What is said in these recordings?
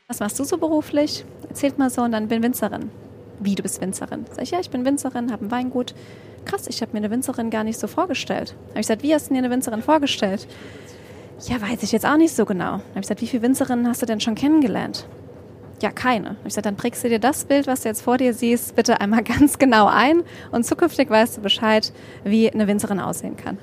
Was machst du so beruflich? Erzählt mal so und dann bin Winzerin. Wie, du bist Winzerin? Sag ich, ja, ich bin Winzerin, habe ein Weingut. Krass, ich habe mir eine Winzerin gar nicht so vorgestellt. Habe ich gesagt, wie hast du dir eine Winzerin vorgestellt? Ja, weiß ich jetzt auch nicht so genau. Habe ich gesagt, wie viele Winzerinnen hast du denn schon kennengelernt? Ja, keine. Habe ich gesagt, dann prägst du dir das Bild, was du jetzt vor dir siehst, bitte einmal ganz genau ein und zukünftig weißt du Bescheid, wie eine Winzerin aussehen kann.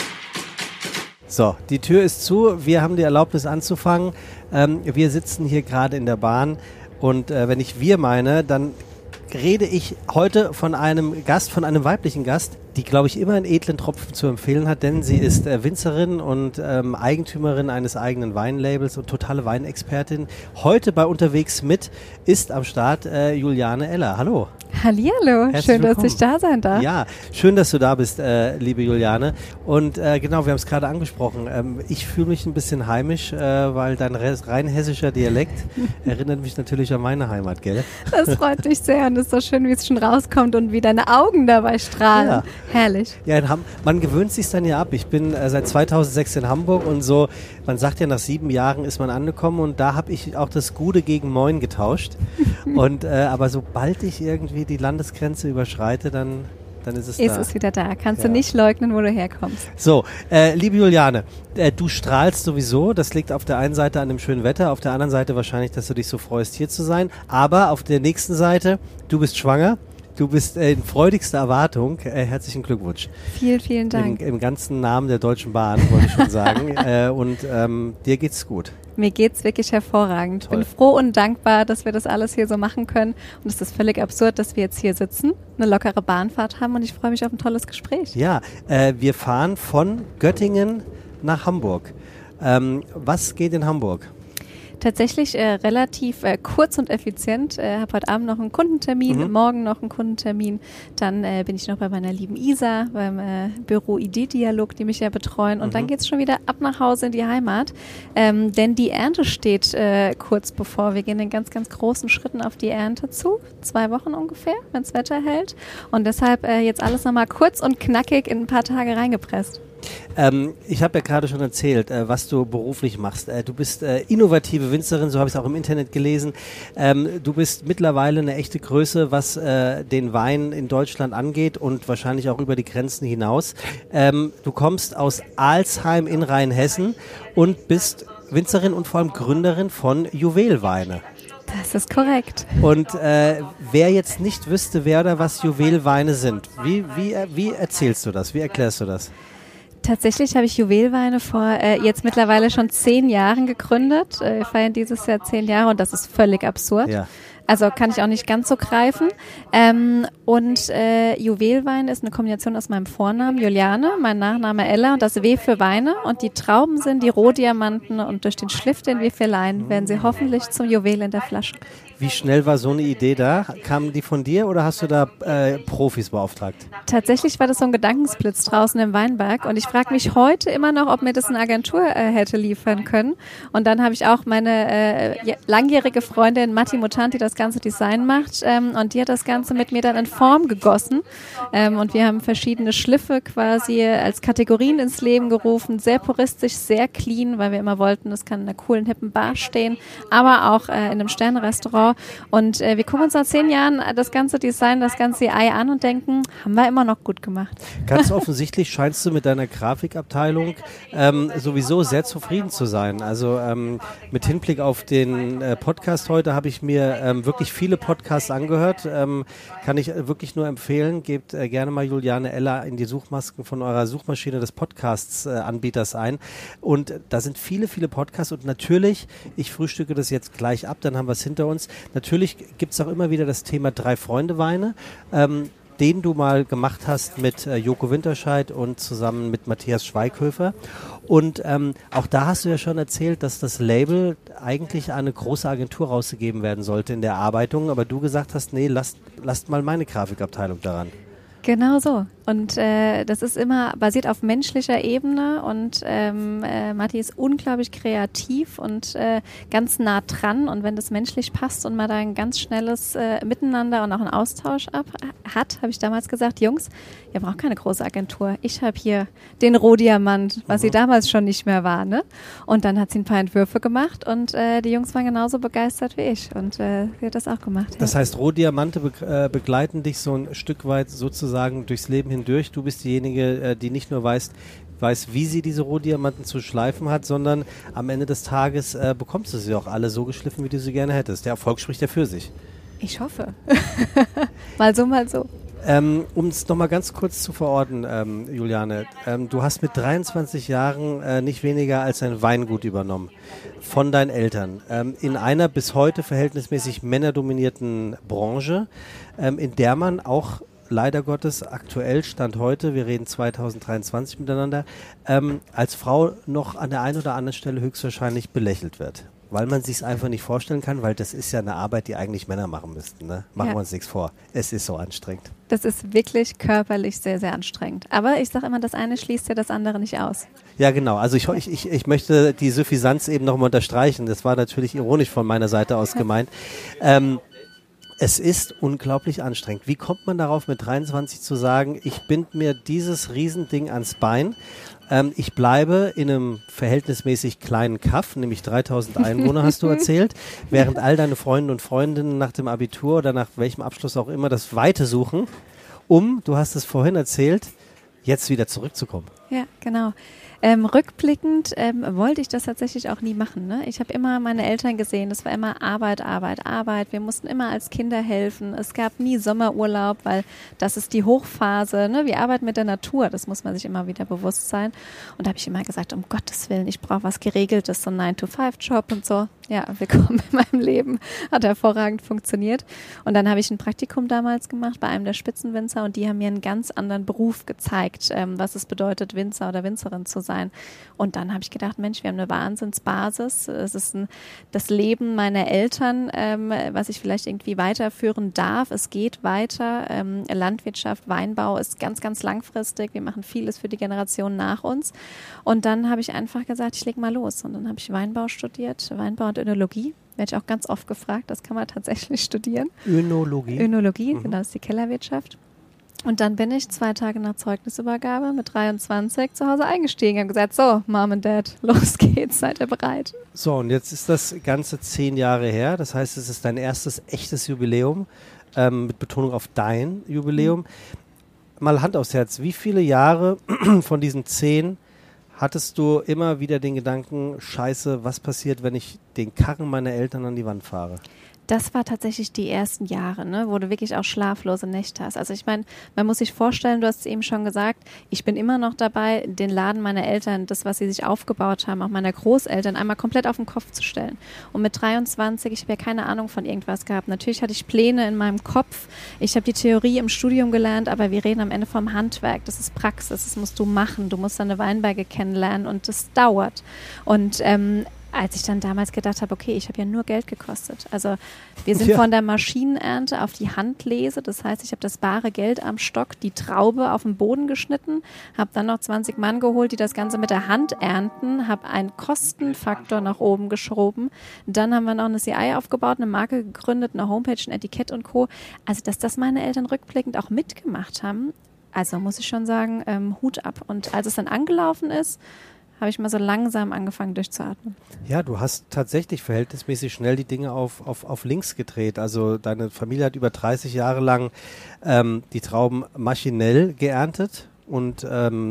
So, die Tür ist zu. Wir haben die Erlaubnis anzufangen. Wir sitzen hier gerade in der Bahn und wenn ich wir meine, dann rede ich heute von einem Gast, von einem weiblichen Gast, die, glaube ich, immer einen edlen Tropfen zu empfehlen hat, denn sie ist Winzerin und Eigentümerin eines eigenen Weinlabels und totale Weinexpertin. Heute bei Unterwegs mit ist am Start Juliane Eller. Hallo. Hallihallo, schön, dass ich da sein darf. Ja, schön, dass du da bist, liebe Juliane. Und genau, wir haben es gerade angesprochen. Ich fühle mich ein bisschen heimisch, weil dein rein hessischer Dialekt erinnert mich natürlich an meine Heimat, gell? Das freut mich sehr und es ist so schön, wie es schon rauskommt und wie deine Augen dabei strahlen. Ja. Herrlich. Ja, man gewöhnt sich dann ja ab. Ich bin seit 2006 in Hamburg und so, man sagt ja, nach 7 Jahren ist man angekommen und da habe ich auch das Gute gegen Moin getauscht. Und aber sobald ich irgendwie die Landesgrenze überschreite, dann ist es da. Ist es wieder da. Kannst du nicht leugnen, wo du herkommst. So, liebe Juliane, du strahlst sowieso. Das liegt auf der einen Seite an dem schönen Wetter, auf der anderen Seite wahrscheinlich, dass du dich so freust, hier zu sein. Aber auf der nächsten Seite, du bist schwanger. Du bist in freudigster Erwartung. Herzlichen Glückwunsch. Vielen, vielen Dank. Im ganzen Namen der Deutschen Bahn, wollte ich schon sagen. Und dir geht's gut. Mir geht's wirklich hervorragend. Toll. Ich bin froh und dankbar, dass wir das alles hier so machen können. Und es ist völlig absurd, dass wir jetzt hier sitzen, eine lockere Bahnfahrt haben und ich freue mich auf ein tolles Gespräch. Ja, wir fahren von Göttingen nach Hamburg. Was geht in Hamburg? Tatsächlich relativ kurz und effizient. Habe heute Abend noch einen Kundentermin, morgen noch einen Kundentermin. Dann bin ich noch bei meiner lieben Isa, beim Büro ID-Dialog, die mich ja betreuen. Und dann geht's schon wieder ab nach Hause in die Heimat. Denn die Ernte steht kurz bevor. Wir gehen in ganz, ganz großen Schritten auf die Ernte zu. 2 Wochen ungefähr, wenn's Wetter hält. Und deshalb jetzt alles nochmal kurz und knackig in ein paar Tage reingepresst. Ich habe ja gerade schon erzählt, was du beruflich machst. Du bist innovative Winzerin, so habe ich es auch im Internet gelesen. Du bist mittlerweile eine echte Größe, was den Wein in Deutschland angeht und wahrscheinlich auch über die Grenzen hinaus. Du kommst aus Alsheim in Rheinhessen und bist Winzerin und vor allem Gründerin von Juwelweine. Das ist korrekt. Und wer jetzt nicht wüsste, wer oder was Juwelweine sind, wie erzählst du das? Wie erklärst du das? Tatsächlich habe ich Juwelweine vor jetzt mittlerweile schon 10 Jahren gegründet. Wir feiern dieses Jahr 10 Jahre und das ist völlig absurd. Ja. Also kann ich auch nicht ganz so greifen. Und Juwelwein ist eine Kombination aus meinem Vornamen Juliane, mein Nachname Ella und das W für Weine. Und die Trauben sind die Rohdiamanten und durch den Schliff, den wir verleihen, werden sie hoffentlich zum Juwel in der Flasche. Wie schnell war so eine Idee da? Kamen die von dir oder hast du da Profis beauftragt? Tatsächlich war das so ein Gedankensblitz draußen im Weinberg und ich frage mich heute immer noch, ob mir das eine Agentur hätte liefern können. Und dann habe ich auch meine langjährige Freundin Matti Mutanti, die das ganze Design macht und die hat das Ganze mit mir dann in Form gegossen und wir haben verschiedene Schliffe quasi als Kategorien ins Leben gerufen, sehr puristisch, sehr clean, weil wir immer wollten, das kann in einer coolen, hippen Bar stehen, aber auch in einem Sternenrestaurant. Und wir gucken uns nach 10 Jahren das ganze Design, das ganze Ei an und denken, haben wir immer noch gut gemacht. Ganz offensichtlich scheinst du mit deiner Grafikabteilung sowieso sehr zufrieden zu sein. Also mit Hinblick auf den Podcast heute habe ich mir wirklich viele Podcasts angehört. Kann ich wirklich nur empfehlen. Gebt gerne mal Juliane Eller in die Suchmasken von eurer Suchmaschine des Podcasts-Anbieters ein. Und da sind viele, viele Podcasts und natürlich, ich frühstücke das jetzt gleich ab, dann haben wir es hinter uns. Natürlich gibt es auch immer wieder das Thema 3-Freunde-Weine, den du mal gemacht hast mit Joko Winterscheid und zusammen mit Matthias Schweighöfer. Und auch da hast du ja schon erzählt, dass das Label eigentlich an eine große Agentur rausgegeben werden sollte in der Erarbeitung, aber du gesagt hast, nee, lasst mal meine Grafikabteilung daran. Genau so. Und das ist immer basiert auf menschlicher Ebene und Matti ist unglaublich kreativ und ganz nah dran. Und wenn das menschlich passt und man da ein ganz schnelles Miteinander und auch einen Austausch hat, habe ich damals gesagt, Jungs, ihr braucht keine große Agentur. Ich habe hier den Rohdiamant, was sie damals schon nicht mehr war. Ne? Und dann hat sie ein paar Entwürfe gemacht und die Jungs waren genauso begeistert wie ich. Und sie hat das auch gemacht. Das heißt, Rohdiamante begleiten dich so ein Stück weit sozusagen durchs Leben hindurch. Du bist diejenige, die nicht nur weiß, wie sie diese Rohdiamanten zu schleifen hat, sondern am Ende des Tages bekommst du sie auch alle so geschliffen, wie du sie gerne hättest. Der Erfolg spricht ja für sich. Ich hoffe. Mal so, mal so. Um es nochmal ganz kurz zu verorten, Juliane, du hast mit 23 Jahren nicht weniger als ein Weingut übernommen von deinen Eltern in einer bis heute verhältnismäßig männerdominierten Branche, in der man auch leider Gottes aktuell, Stand heute, wir reden 2023 miteinander, als Frau noch an der einen oder anderen Stelle höchstwahrscheinlich belächelt wird. Weil man sich es einfach nicht vorstellen kann, weil das ist ja eine Arbeit, die eigentlich Männer machen müssten. Ne? Machen wir uns nichts vor. Es ist so anstrengend. Das ist wirklich körperlich sehr, sehr anstrengend. Aber ich sage immer, das eine schließt ja das andere nicht aus. Ja, genau. Also ich möchte die Suffisanz eben nochmal unterstreichen. Das war natürlich ironisch von meiner Seite aus gemeint. Es ist unglaublich anstrengend. Wie kommt man darauf, mit 23 zu sagen, ich bind mir dieses Riesending ans Bein? Ich bleibe in einem verhältnismäßig kleinen Kaff, nämlich 3000 Einwohner, hast du erzählt, während all deine Freunde und Freundinnen nach dem Abitur oder nach welchem Abschluss auch immer das Weite suchen, du hast es vorhin erzählt, jetzt wieder zurückzukommen. Ja, genau. Rückblickend wollte ich das tatsächlich auch nie machen. Ne? Ich habe immer meine Eltern gesehen, das war immer Arbeit, Arbeit, Arbeit. Wir mussten immer als Kinder helfen. Es gab nie Sommerurlaub, weil das ist die Hochphase. Ne? Wir arbeiten mit der Natur, das muss man sich immer wieder bewusst sein. Und da habe ich immer gesagt, um Gottes Willen, ich brauche was Geregeltes, so ein 9-to-5-Job und so. Ja, willkommen in meinem Leben. Hat hervorragend funktioniert. Und dann habe ich ein Praktikum damals gemacht bei einem der Spitzenwinzer und die haben mir einen ganz anderen Beruf gezeigt, was es bedeutet, Winzer oder Winzerin zu sein. Und dann habe ich gedacht, Mensch, wir haben eine Wahnsinnsbasis. Es ist das Leben meiner Eltern, was ich vielleicht irgendwie weiterführen darf. Es geht weiter. Landwirtschaft, Weinbau ist ganz, ganz langfristig. Wir machen vieles für die Generation nach uns. Und dann habe ich einfach gesagt, ich lege mal los. Und dann habe ich Weinbau studiert, Weinbau und Önologie. Werde ich auch ganz oft gefragt, das kann man tatsächlich studieren. Önologie? Önologie, genau, das ist die Kellerwirtschaft. Und dann bin ich 2 Tage nach Zeugnisübergabe mit 23 zu Hause eingestiegen und gesagt, so, Mom und Dad, los geht's, seid ihr bereit? So, und jetzt ist das Ganze 10 Jahre her. Das heißt, es ist dein erstes echtes Jubiläum, mit Betonung auf dein Jubiläum. Mal Hand aufs Herz, wie viele Jahre von diesen 10 hattest du immer wieder den Gedanken, Scheiße, was passiert, wenn ich den Karren meiner Eltern an die Wand fahre? Das war tatsächlich die ersten Jahre, ne, wo du wirklich auch schlaflose Nächte hast. Also ich meine, man muss sich vorstellen, du hast es eben schon gesagt, ich bin immer noch dabei, den Laden meiner Eltern, das, was sie sich aufgebaut haben, auch meiner Großeltern, einmal komplett auf den Kopf zu stellen. Und mit 23, ich habe ja keine Ahnung von irgendwas gehabt. Natürlich hatte ich Pläne in meinem Kopf. Ich habe die Theorie im Studium gelernt, aber wir reden am Ende vom Handwerk. Das ist Praxis, das musst du machen. Du musst deine Weinberge kennenlernen und das dauert. Und als ich dann damals gedacht habe, okay, ich habe ja nur Geld gekostet. Also wir sind von der Maschinenernte auf die Handlese. Das heißt, ich habe das bare Geld am Stock, die Traube auf den Boden geschnitten, habe dann noch 20 Mann geholt, die das Ganze mit der Hand ernten, habe einen Kostenfaktor nach oben geschoben. Dann haben wir noch eine CI aufgebaut, eine Marke gegründet, eine Homepage, ein Etikett und Co. Also, dass das meine Eltern rückblickend auch mitgemacht haben, also muss ich schon sagen, Hut ab. Und als es dann angelaufen ist, habe ich mal so langsam angefangen durchzuatmen. Ja, du hast tatsächlich verhältnismäßig schnell die Dinge auf links gedreht. Also deine Familie hat über 30 Jahre lang die Trauben maschinell geerntet und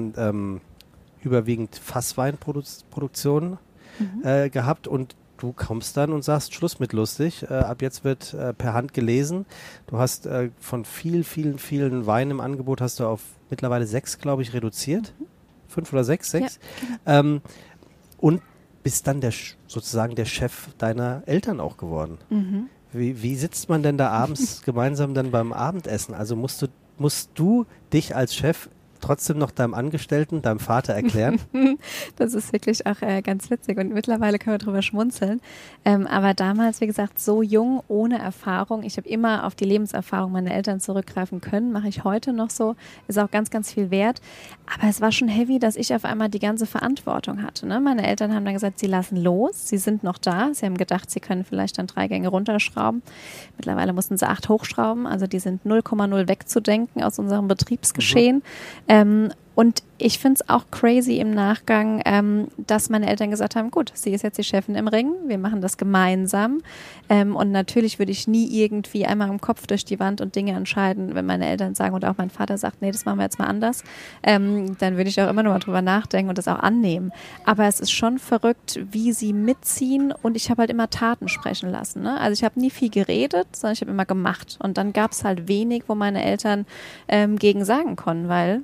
überwiegend Fassweinproduktion gehabt und du kommst dann und sagst, Schluss mit lustig, ab jetzt wird per Hand gelesen. Du hast von vielen Weinen im Angebot, hast du auf mittlerweile 6, glaube ich, reduziert. 5 oder 6? Ja. Und bist dann sozusagen der Chef deiner Eltern auch geworden. Mhm. Wie sitzt man denn da abends gemeinsam dann beim Abendessen? Also musst du dich als Chef trotzdem noch deinem Angestellten, deinem Vater erklären? Das ist wirklich auch ganz witzig und mittlerweile können wir drüber schmunzeln. Aber damals, wie gesagt, so jung, ohne Erfahrung. Ich habe immer auf die Lebenserfahrung meiner Eltern zurückgreifen können, mache ich heute noch so, ist auch ganz, ganz viel wert. Aber es war schon heavy, dass ich auf einmal die ganze Verantwortung hatte. Ne? Meine Eltern haben dann gesagt, sie lassen los, sie sind noch da. Sie haben gedacht, sie können vielleicht dann 3 Gänge runterschrauben. Mittlerweile mussten sie 8 hochschrauben, also die sind 0,0 wegzudenken aus unserem Betriebsgeschehen. Und ich finde es auch crazy im Nachgang, dass meine Eltern gesagt haben, gut, sie ist jetzt die Chefin im Ring, wir machen das gemeinsam. Und natürlich würde ich nie irgendwie einmal im Kopf durch die Wand und Dinge entscheiden, wenn meine Eltern sagen und auch mein Vater sagt, nee, das machen wir jetzt mal anders. Dann würde ich auch immer noch mal drüber nachdenken und das auch annehmen. Aber es ist schon verrückt, wie sie mitziehen und ich habe halt immer Taten sprechen lassen. Ne? Also ich habe nie viel geredet, sondern ich habe immer gemacht. Und dann gab es halt wenig, wo meine Eltern gegen sagen konnten, weil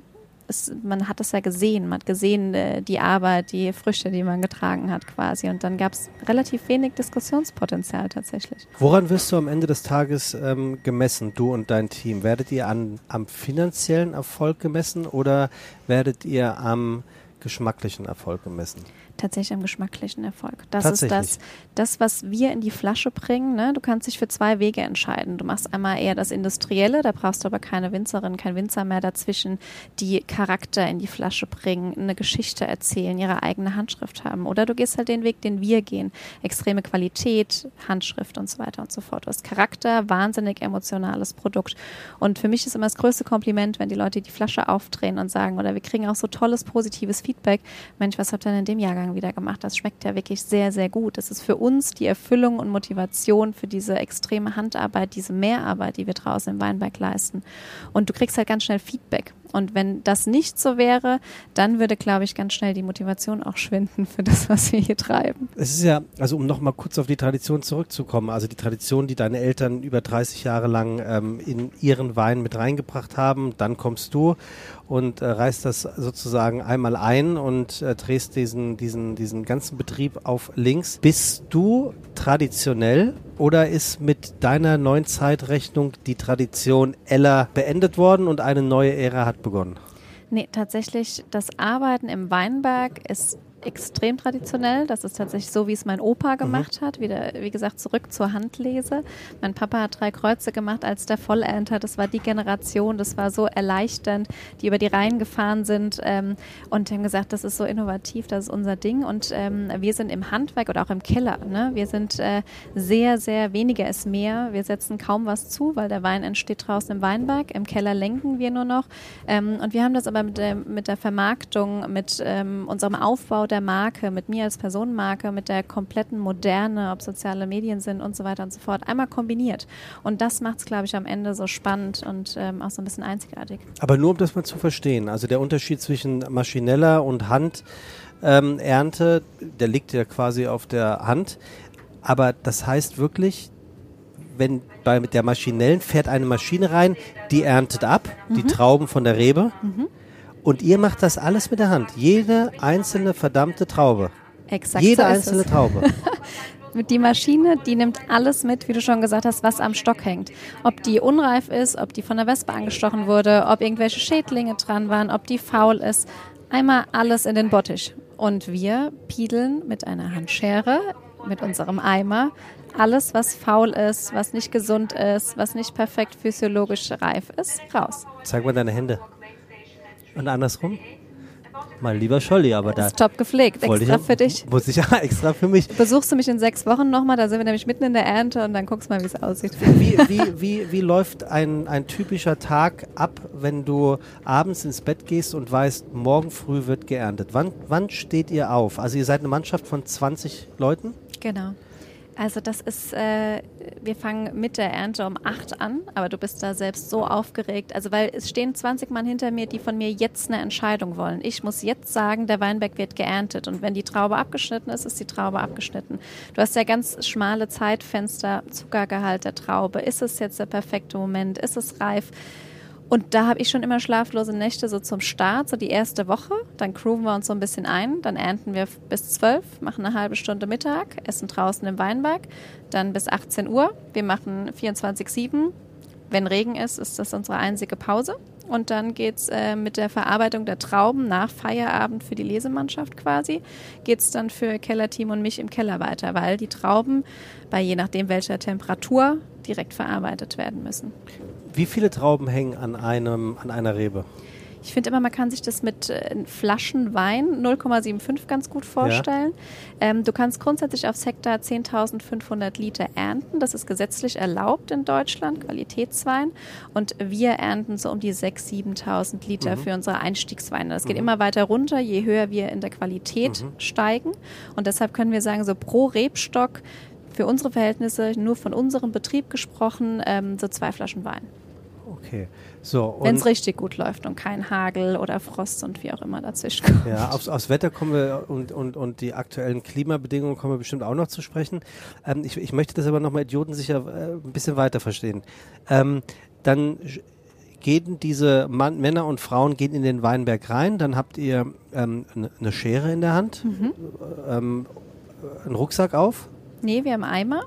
man hat es ja gesehen, man hat gesehen die Arbeit, die Früchte, die man getragen hat quasi und dann gab es relativ wenig Diskussionspotenzial tatsächlich. Woran wirst du am Ende des Tages gemessen, du und dein Team? Werdet ihr am finanziellen Erfolg gemessen oder werdet ihr am geschmacklichen Erfolg gemessen? Tatsächlich am geschmacklichen Erfolg. Das ist das, was wir in die Flasche bringen. Ne? Du kannst dich für 2 Wege entscheiden. Du machst einmal eher das Industrielle, da brauchst du aber keine Winzerin, kein Winzer mehr dazwischen, die Charakter in die Flasche bringen, eine Geschichte erzählen, ihre eigene Handschrift haben. Oder du gehst halt den Weg, den wir gehen. Extreme Qualität, Handschrift und so weiter und so fort. Du hast Charakter, wahnsinnig emotionales Produkt. Und für mich ist immer das größte Kompliment, wenn die Leute die Flasche aufdrehen und sagen, oder wir kriegen auch so tolles, positives Feedback. Mensch, was habt ihr denn in dem Jahrgang wieder gemacht? Das schmeckt ja wirklich sehr, sehr gut. Das ist für uns die Erfüllung und Motivation für diese extreme Handarbeit, diese Mehrarbeit, die wir draußen im Weinberg leisten. Und du kriegst halt ganz schnell Feedback. Und wenn das nicht so wäre, dann würde, glaube ich, ganz schnell die Motivation auch schwinden für das, was wir hier treiben. Es ist ja, also um nochmal kurz auf die Tradition zurückzukommen, also die Tradition, die deine Eltern über 30 Jahre lang in ihren Wein mit reingebracht haben, dann kommst du und reißt das sozusagen einmal ein und drehst diesen ganzen Betrieb auf links. Bist du traditionell oder ist mit deiner neuen Zeitrechnung die Tradition Eller beendet worden und eine neue Ära hat begonnen? Nee, tatsächlich, das Arbeiten im Weinberg ist extrem traditionell. Das ist tatsächlich so, wie es mein Opa gemacht hat. Wieder, wie gesagt, zurück zur Handlese. Mein Papa hat 3 Kreuze gemacht als der Vollernter. Das war die Generation, das war so erleichternd, die über die Reihen gefahren sind und haben gesagt, das ist so innovativ, das ist unser Ding. Und wir sind im Handwerk oder auch im Keller. Ne? Wir sind sehr, sehr, weniger ist mehr. Wir setzen kaum was zu, weil der Wein entsteht draußen im Weinberg. Im Keller lenken wir nur noch. Und wir haben das aber mit der Vermarktung, mit unserem Aufbau der Marke, mit mir als Personenmarke, mit der kompletten Moderne, ob soziale Medien sind und so weiter und so fort, einmal kombiniert. Und das macht es, glaube ich, am Ende so spannend und auch so ein bisschen einzigartig. Aber nur, um das mal zu verstehen, also der Unterschied zwischen maschineller und Handernte, der liegt ja quasi auf der Hand, aber das heißt wirklich, wenn mit der maschinellen fährt eine Maschine rein, die erntet ab, die Trauben von der Rebe. Und ihr macht das alles mit der Hand. Jede einzelne verdammte Traube. Exakt. Jede einzelne Traube. Die Maschine, die nimmt alles mit, wie du schon gesagt hast, was am Stock hängt. Ob die unreif ist, ob die von der Wespe angestochen wurde, ob irgendwelche Schädlinge dran waren, ob die faul ist. Einmal alles in den Bottich. Und wir piedeln mit einer Handschere, mit unserem Eimer, alles, was faul ist, was nicht gesund ist, was nicht perfekt physiologisch reif ist, raus. Zeig mal deine Hände. Und andersrum? Mein lieber Scholli, aber da... Ist top gepflegt, extra für dich. Muss ich extra für mich. Besuchst du mich in 6 Wochen nochmal, da sind wir nämlich mitten in der Ernte und dann guckst du mal, wie es aussieht. Wie läuft ein typischer Tag ab, wenn du abends ins Bett gehst und weißt, morgen früh wird geerntet? Wann steht ihr auf? Also ihr seid eine Mannschaft von 20 Leuten? Genau. Also das ist, wir fangen mit der Ernte um 8 an, aber du bist da selbst so aufgeregt. Also weil es stehen 20 Mann hinter mir, die von mir jetzt eine Entscheidung wollen. Ich muss jetzt sagen, der Weinberg wird geerntet und wenn die Traube abgeschnitten ist, ist die Traube abgeschnitten. Du hast ja ganz schmale Zeitfenster, Zuckergehalt der Traube. Ist es jetzt der perfekte Moment? Ist es reif? Und da habe ich schon immer schlaflose Nächte so zum Start, so die erste Woche. Dann grooven wir uns so ein bisschen ein. Dann ernten wir bis 12, machen eine halbe Stunde Mittag, essen draußen im Weinberg. Dann bis 18 Uhr. Wir machen 24/7. Wenn Regen ist, ist das unsere einzige Pause. und dann geht's mit der Verarbeitung der Trauben nach Feierabend für die Lesemannschaft quasi, geht's dann für Kellerteam und mich im Keller weiter, weil die Trauben bei je nachdem welcher Temperatur direkt verarbeitet werden müssen. Wie viele Trauben hängen an einer Rebe? Ich finde immer, man kann sich das mit Flaschen Wein 0,75 ganz gut vorstellen. Ja. Du kannst grundsätzlich aufs Hektar 10.500 Liter ernten. Das ist gesetzlich erlaubt in Deutschland, Qualitätswein. Und wir ernten so um die 6.000, 7.000 Liter für unsere Einstiegsweine. Das geht immer weiter runter, je höher wir in der Qualität steigen. Und deshalb können wir sagen, so pro Rebstock, für unsere Verhältnisse, nur von unserem Betrieb gesprochen, so 2 Flaschen Wein. Okay. So, wenn es richtig gut läuft und kein Hagel oder Frost und wie auch immer dazwischen kommt. Ja, aufs Wetter kommen wir und die aktuellen Klimabedingungen kommen wir bestimmt auch noch zu sprechen. Ich möchte das aber nochmal idiotensicher ein bisschen weiter verstehen. Dann gehen diese Männer und Frauen gehen in den Weinberg rein, dann habt ihr eine Schere in der Hand, einen Rucksack auf? Nee, wir haben Eimer.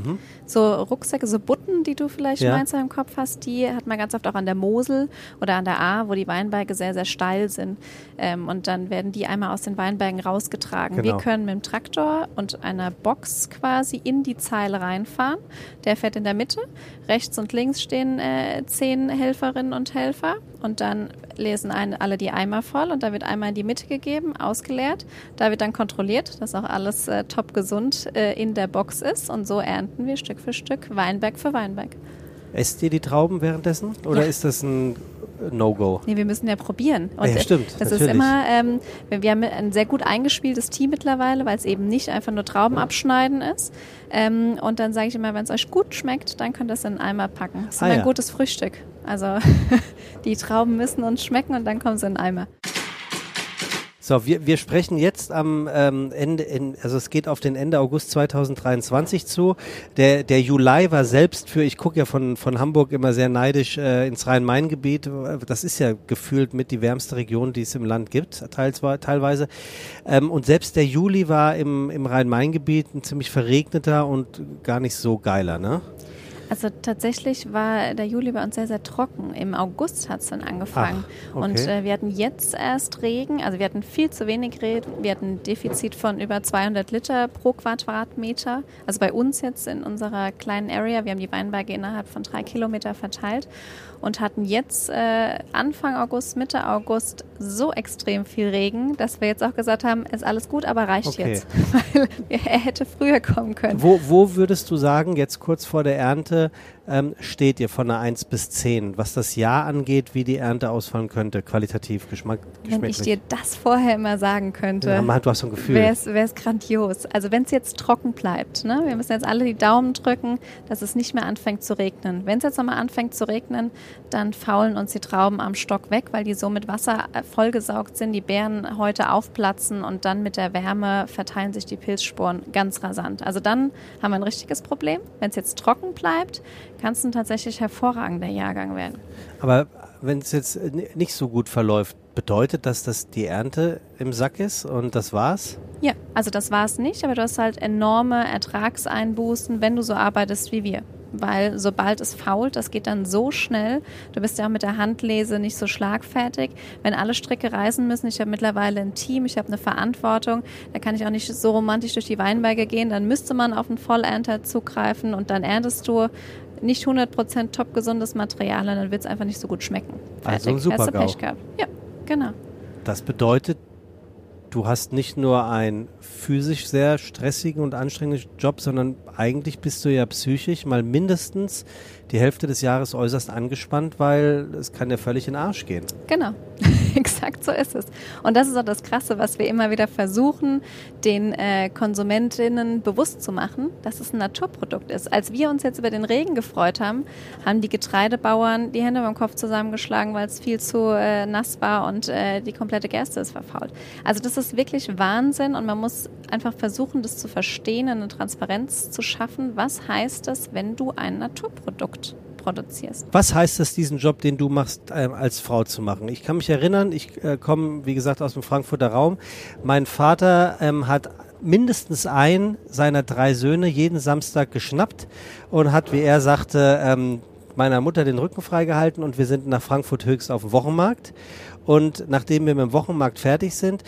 So Rucksäcke, so Butten, die du vielleicht meinst im Kopf hast, die hat man ganz oft auch an der Mosel oder an der Ahr, wo die Weinberge sehr, sehr steil sind. Und dann werden die einmal aus den Weinbergen rausgetragen. Genau. Wir können mit dem Traktor und einer Box quasi in die Zeile reinfahren. Der fährt in der Mitte. Rechts und links stehen 10 Helferinnen und Helfer. Und dann lesen alle die Eimer voll und da wird einmal in die Mitte gegeben, ausgeleert. Da wird dann kontrolliert, dass auch alles top gesund in der Box ist. Und so ernten wir Stück für Stück, Weinberg für Weinberg. Esst ihr die Trauben währenddessen oder ist das ein No-Go? Nee, wir müssen ja probieren. Und ja, stimmt. Das natürlich. Ist immer, wir haben ein sehr gut eingespieltes Team mittlerweile, weil es eben nicht einfach nur Trauben abschneiden ist. Und dann sage ich immer, wenn es euch gut schmeckt, dann könnt ihr es in einen Eimer packen. Das ist immer ein gutes Frühstück. Also die Trauben müssen uns schmecken und dann kommen sie in den Eimer. So, wir sprechen jetzt am Ende, also es geht auf den Ende August 2023 zu. Der Juli war selbst ich gucke ja von Hamburg immer sehr neidisch ins Rhein-Main-Gebiet. Das ist ja gefühlt mit die wärmste Region, die es im Land gibt, teilweise. Und selbst der Juli war im Rhein-Main-Gebiet ein ziemlich verregneter und gar nicht so geiler, ne? Also tatsächlich war der Juli bei uns sehr, sehr trocken. Im August hat es dann angefangen. Ach, okay. Und wir hatten jetzt erst Regen, also wir hatten viel zu wenig Regen. Wir hatten ein Defizit von über 200 Liter pro Quadratmeter. Also bei uns jetzt in unserer kleinen Area. Wir haben die Weinberge innerhalb von 3 Kilometer verteilt und hatten jetzt Anfang August, Mitte August so extrem viel Regen, dass wir jetzt auch gesagt haben, ist alles gut, aber reicht jetzt. Weil er hätte früher kommen können. Wo würdest du sagen, jetzt kurz vor der Ernte, steht ihr von einer 1 bis 10, was das Jahr angeht, wie die Ernte ausfallen könnte, qualitativ, geschmacklich? Wenn ich dir das vorher immer sagen könnte, ja, du hast so ein Gefühl. Wäre es grandios. Also wenn es jetzt trocken bleibt, ne? Wir müssen jetzt alle die Daumen drücken, dass es nicht mehr anfängt zu regnen. Wenn es jetzt nochmal anfängt zu regnen, dann faulen uns die Trauben am Stock weg, weil die so mit Wasser vollgesaugt sind, die Beeren heute aufplatzen und dann mit der Wärme verteilen sich die Pilzsporen ganz rasant. Also dann haben wir ein richtiges Problem. Wenn es jetzt trocken bleibt, kann es ein tatsächlich hervorragender Jahrgang werden. Aber wenn es jetzt nicht so gut verläuft, bedeutet das, dass die Ernte im Sack ist und das war's? Ja, also das war's nicht, aber du hast halt enorme Ertragseinbußen, wenn du so arbeitest wie wir. Weil sobald es fault, das geht dann so schnell. Du bist ja auch mit der Handlese nicht so schlagfertig. Wenn alle Stricke reißen müssen, ich habe mittlerweile ein Team, ich habe eine Verantwortung, da kann ich auch nicht so romantisch durch die Weinberge gehen, dann müsste man auf einen Vollernter zugreifen und dann erntest du nicht 100% top gesundes Material und dann wird es einfach nicht so gut schmecken. Fertig. Also ein Super-GAU. Pech gehabt. Ja, genau. Das bedeutet, du hast nicht nur einen physisch sehr stressigen und anstrengenden Job, sondern eigentlich bist du ja psychisch mal mindestens die Hälfte des Jahres äußerst angespannt, weil es kann ja völlig in den Arsch gehen. Genau, exakt so ist es. Und das ist auch das Krasse, was wir immer wieder versuchen, den Konsumentinnen bewusst zu machen, dass es ein Naturprodukt ist. Als wir uns jetzt über den Regen gefreut haben, haben die Getreidebauern die Hände beim Kopf zusammengeschlagen, weil es viel zu nass war und die komplette Gerste ist verfault. Also das ist wirklich Wahnsinn und man muss einfach versuchen, das zu verstehen, eine Transparenz zu schaffen. Was heißt das, wenn du ein Naturprodukt produzierst? Was heißt es, diesen Job, den du machst, als Frau zu machen? Ich kann mich erinnern, ich komme, wie gesagt, aus dem Frankfurter Raum. Mein Vater hat mindestens einen seiner 3 Söhne jeden Samstag geschnappt und hat, wie er sagte, meiner Mutter den Rücken freigehalten und wir sind nach Frankfurt Höchst auf dem Wochenmarkt. Und nachdem wir mit dem Wochenmarkt fertig sind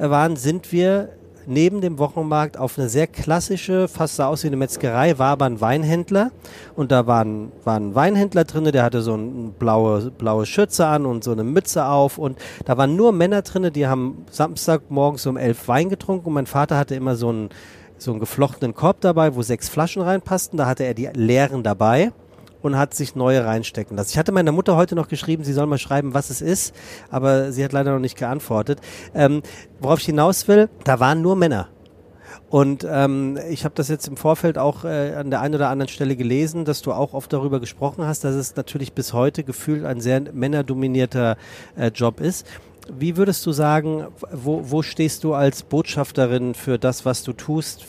wir neben dem Wochenmarkt auf eine sehr klassische, fast sah aus wie eine Metzgerei, war aber ein Weinhändler. Und da war ein Weinhändler drin, der hatte so eine blaue Schürze an und so eine Mütze auf. Und da waren nur Männer drin, die haben Samstagmorgens um 11 Wein getrunken. Und mein Vater hatte immer so einen geflochtenen Korb dabei, wo 6 Flaschen reinpassten. Da hatte er die leeren dabei und hat sich neue reinstecken lassen. Ich hatte meiner Mutter heute noch geschrieben, sie soll mal schreiben, was es ist, aber sie hat leider noch nicht geantwortet. Worauf ich hinaus will, da waren nur Männer. Und ich habe das jetzt im Vorfeld auch an der einen oder anderen Stelle gelesen, dass du auch oft darüber gesprochen hast, dass es natürlich bis heute gefühlt ein sehr männerdominierter Job ist. Wie würdest du sagen, wo stehst du als Botschafterin für das, was du tust,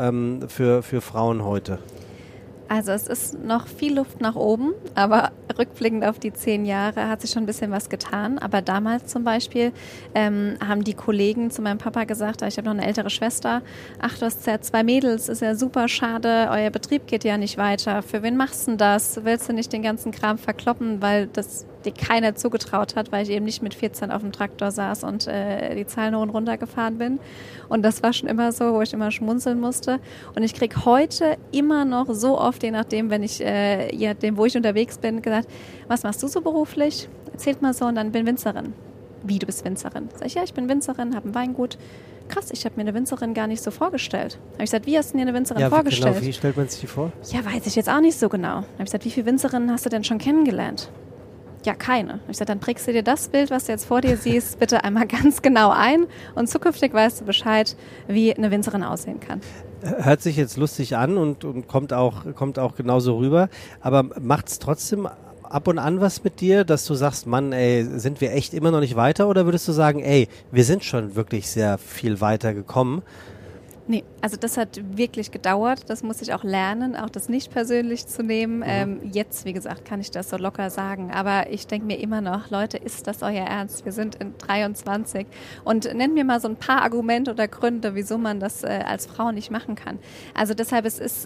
für Frauen heute? Also es ist noch viel Luft nach oben, aber rückblickend auf die 10 Jahre hat sich schon ein bisschen was getan. Aber damals zum Beispiel haben die Kollegen zu meinem Papa gesagt, ich habe noch eine ältere Schwester, ach, du hast ja 2 Mädels, ist ja super schade, euer Betrieb geht ja nicht weiter. Für wen machst du denn das? Willst du nicht den ganzen Kram verkloppen, weil das dir keiner zugetraut hat, weil ich eben nicht mit 14 auf dem Traktor saß und die Zahlen hoch und runter gefahren bin. Und das war schon immer so, wo ich immer schmunzeln musste. Und ich kriege heute immer noch so oft, je nachdem, wenn ich, wo ich unterwegs bin, gesagt, was machst du so beruflich? Erzählt mal so, und dann bin Winzerin. Wie, du bist Winzerin? Sag ich, ja, ich bin Winzerin, habe ein Weingut. Krass, ich habe mir eine Winzerin gar nicht so vorgestellt. Habe ich gesagt, wie hast du dir eine Winzerin vorgestellt? Genau, wie stellt man sich die vor? Ja, weiß ich jetzt auch nicht so genau. Habe ich gesagt, wie viele Winzerinnen hast du denn schon kennengelernt? Ja, keine. Ich sage, dann prägst du dir das Bild, was du jetzt vor dir siehst, bitte einmal ganz genau ein und zukünftig weißt du Bescheid, wie eine Winzerin aussehen kann. Hört sich jetzt lustig an und kommt auch genauso rüber, aber macht es trotzdem ab und an was mit dir, dass du sagst, Mann, ey, sind wir echt immer noch nicht weiter, oder würdest du sagen, ey, wir sind schon wirklich sehr viel weiter gekommen? Nee, also das hat wirklich gedauert. Das muss ich auch lernen, auch das nicht persönlich zu nehmen. Jetzt, wie gesagt, kann ich das so locker sagen. Aber ich denke mir immer noch, Leute, ist das euer Ernst? Wir sind in 23. Und nennt mir mal so ein paar Argumente oder Gründe, wieso man das als Frau nicht machen kann. Also deshalb,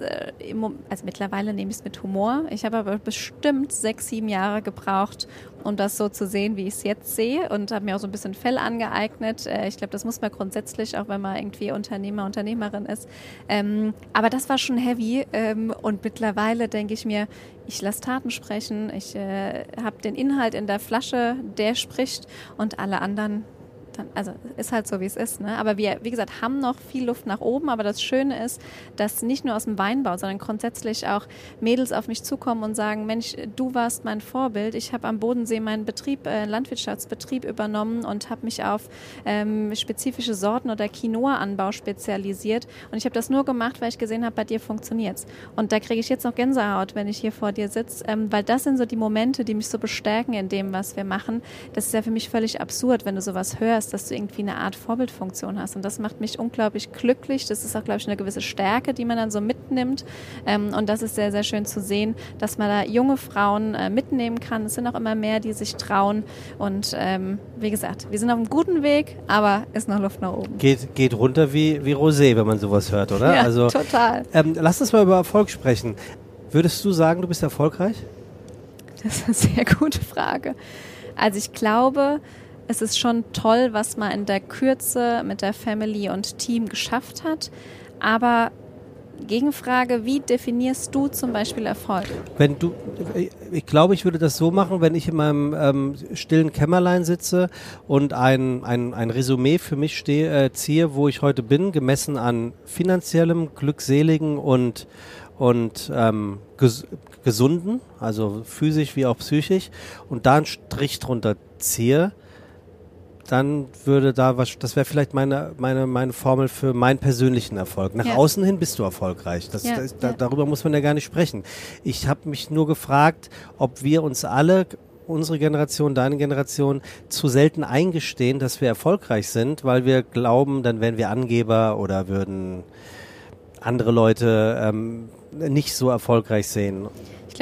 also mittlerweile nehme ich es mit Humor. Ich habe aber bestimmt 6, 7 Jahre gebraucht, um das so zu sehen, wie ich es jetzt sehe, und habe mir auch so ein bisschen Fell angeeignet. Ich glaube, das muss man grundsätzlich, auch wenn man irgendwie Unternehmerin ist. Aber das war schon heavy, und mittlerweile denke ich mir, ich lasse Taten sprechen, ich habe den Inhalt in der Flasche, der spricht, und alle anderen, also ist halt so, wie es ist, ne? Aber wir, wie gesagt, haben noch viel Luft nach oben, aber das Schöne ist, dass nicht nur aus dem Weinbau, sondern grundsätzlich auch Mädels auf mich zukommen und sagen, Mensch, du warst mein Vorbild, ich habe am Bodensee meinen Landwirtschaftsbetrieb übernommen und habe mich auf spezifische Sorten oder Quinoa-Anbau spezialisiert, und ich habe das nur gemacht, weil ich gesehen habe, bei dir funktioniert's. Und da kriege ich jetzt noch Gänsehaut, wenn ich hier vor dir sitze, weil das sind so die Momente, die mich so bestärken in dem, was wir machen. Das ist ja für mich völlig absurd, wenn du sowas hörst, dass du irgendwie eine Art Vorbildfunktion hast, und das macht mich unglaublich glücklich. Das ist auch, glaube ich, eine gewisse Stärke, die man dann so mitnimmt, und das ist sehr, sehr schön zu sehen, dass man da junge Frauen mitnehmen kann. Es sind auch immer mehr, die sich trauen, und wie gesagt, wir sind auf einem guten Weg, aber ist noch Luft nach oben. Geht runter wie Rosé, wenn man sowas hört, oder? Ja, also, total. Lass uns mal über Erfolg sprechen. Würdest du sagen, du bist erfolgreich? Das ist eine sehr gute Frage. Also ich glaube, es ist schon toll, was man in der Kürze mit der Family und Team geschafft hat. Aber Gegenfrage, wie definierst du zum Beispiel Erfolg? Ich glaube, ich würde das so machen, wenn ich in meinem stillen Kämmerlein sitze und ein Resümee für mich ziehe, wo ich heute bin, gemessen an finanziellem, glückseligen und gesunden, also physisch wie auch psychisch, und da einen Strich drunter ziehe, dann würde das wäre vielleicht meine Formel für meinen persönlichen Erfolg. Nach außen hin bist du erfolgreich. Darüber muss man ja gar nicht sprechen. Ich habe mich nur gefragt, ob wir uns alle, unsere Generation, deine Generation, zu selten eingestehen, dass wir erfolgreich sind, weil wir glauben, dann wären wir Angeber oder würden andere Leute nicht so erfolgreich sehen. Ich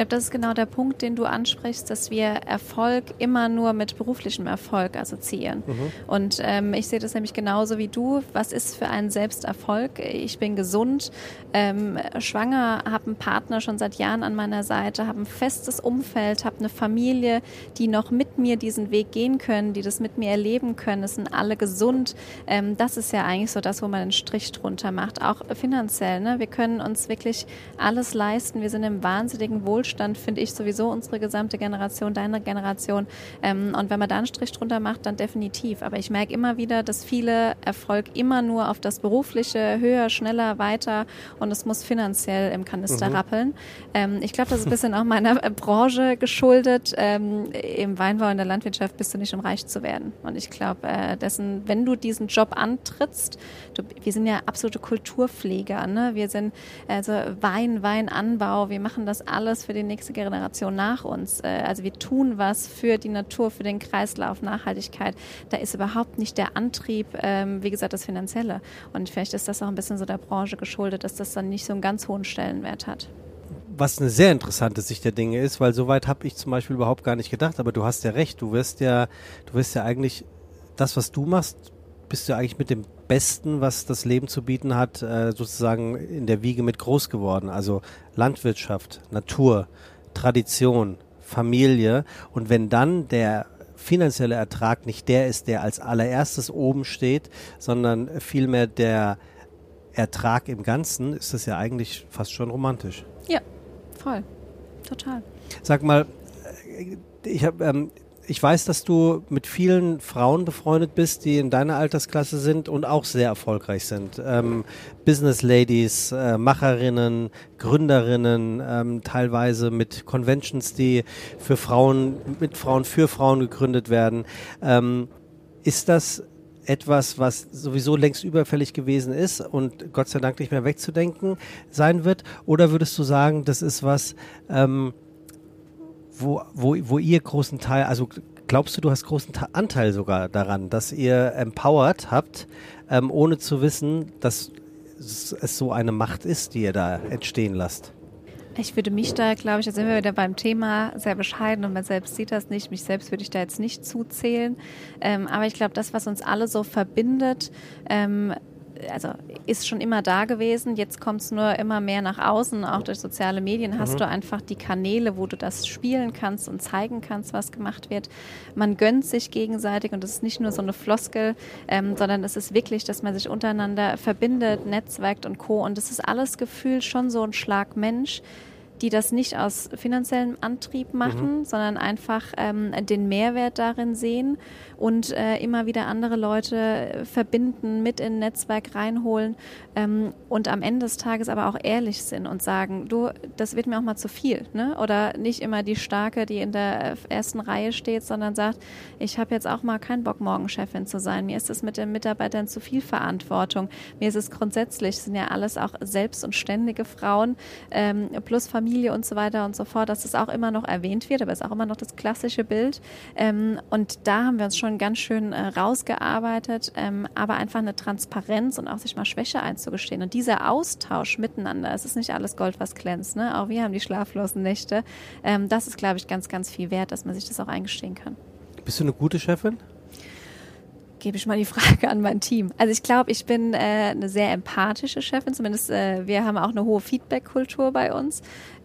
Ich glaube, das ist genau der Punkt, den du ansprichst, dass wir Erfolg immer nur mit beruflichem Erfolg assoziieren. Und ich sehe das nämlich genauso wie du. Was ist für einen selbst Erfolg? Ich bin gesund, schwanger, habe einen Partner schon seit Jahren an meiner Seite, habe ein festes Umfeld, habe eine Familie, die noch mit mir diesen Weg gehen können, die das mit mir erleben können. Es sind alle gesund. Das ist ja eigentlich so das, wo man einen Strich drunter macht, auch finanziell. Ne? Wir können uns wirklich alles leisten. Wir sind im wahnsinnigen Wohlstand, finde ich sowieso, unsere gesamte Generation, deine Generation. Und wenn man da einen Strich drunter macht, dann definitiv. Aber ich merke immer wieder, dass viele Erfolg immer nur auf das Berufliche, höher, schneller, weiter und es muss finanziell im Kanister rappeln. Ich glaube, das ist ein bisschen auch meiner Branche geschuldet. Im Weinbau, in der Landwirtschaft bist du nicht, um reich zu werden. Und ich glaube, wenn du diesen Job antrittst, wir sind ja absolute Kulturpfleger, ne? Wir sind also Weinanbau, wir machen das alles für die nächste Generation nach uns. Also wir tun was für die Natur, für den Kreislauf, Nachhaltigkeit. Da ist überhaupt nicht der Antrieb, wie gesagt, das Finanzielle. Und vielleicht ist das auch ein bisschen so der Branche geschuldet, dass das dann nicht so einen ganz hohen Stellenwert hat. Was eine sehr interessante Sicht der Dinge ist, weil soweit habe ich zum Beispiel überhaupt gar nicht gedacht, aber du hast ja recht, du wirst ja eigentlich, das, was du machst, bist du eigentlich mit dem Besten, was das Leben zu bieten hat, sozusagen in der Wiege mit groß geworden. Also Landwirtschaft, Natur, Tradition, Familie. Und wenn dann der finanzielle Ertrag nicht der ist, der als allererstes oben steht, sondern vielmehr der Ertrag im Ganzen, ist das ja eigentlich fast schon romantisch. Ja, voll. Total. Sag mal, ich weiß, dass du mit vielen Frauen befreundet bist, die in deiner Altersklasse sind und auch sehr erfolgreich sind. Business Ladies, Macherinnen, Gründerinnen, teilweise mit Conventions, die für Frauen gegründet werden. Ist das etwas, was sowieso längst überfällig gewesen ist und Gott sei Dank nicht mehr wegzudenken sein wird? Oder würdest du sagen, das ist was, wo ihr großen Teil, also glaubst du hast großen Anteil sogar daran, dass ihr empowered habt, ohne zu wissen, dass es so eine Macht ist, die ihr da entstehen lasst? Ich würde mich da, glaube ich, da sind wir wieder beim Thema, sehr bescheiden und man selbst sieht das nicht. Mich selbst würde ich da jetzt nicht zuzählen. Aber ich glaube, das, was uns alle so verbindet, also ist schon immer da gewesen. Jetzt kommt es nur immer mehr nach außen. Auch durch soziale Medien hast du einfach die Kanäle, wo du das spielen kannst und zeigen kannst, was gemacht wird. Man gönnt sich gegenseitig und es ist nicht nur so eine Floskel, sondern es ist wirklich, dass man sich untereinander verbindet, netzwerkt und Co. Und es ist alles gefühlt schon so ein Schlag Mensch, die das nicht aus finanziellem Antrieb machen, sondern einfach den Mehrwert darin sehen und immer wieder andere Leute verbinden, mit in ein Netzwerk reinholen und am Ende des Tages aber auch ehrlich sind und sagen, du, das wird mir auch mal zu viel, ne? Oder nicht immer die Starke, die in der ersten Reihe steht, sondern sagt, ich habe jetzt auch mal keinen Bock, morgen Chefin zu sein. Mir ist es mit den Mitarbeitern zu viel Verantwortung. Mir ist es grundsätzlich, sind ja alles auch selbst- und ständige Frauen plus Familie und so weiter und so fort, dass das auch immer noch erwähnt wird, aber es ist auch immer noch das klassische Bild. Und da haben wir uns schon ganz schön rausgearbeitet, aber einfach eine Transparenz und auch sich mal Schwäche einzugestehen. Und dieser Austausch miteinander, es ist nicht alles Gold, was glänzt, ne? Auch wir haben die schlaflosen Nächte. Das ist, glaube ich, ganz, ganz viel wert, dass man sich das auch eingestehen kann. Bist du eine gute Chefin? Gebe ich mal die Frage an mein Team. Also ich glaube, ich bin eine sehr empathische Chefin, zumindest wir haben auch eine hohe Feedback-Kultur bei uns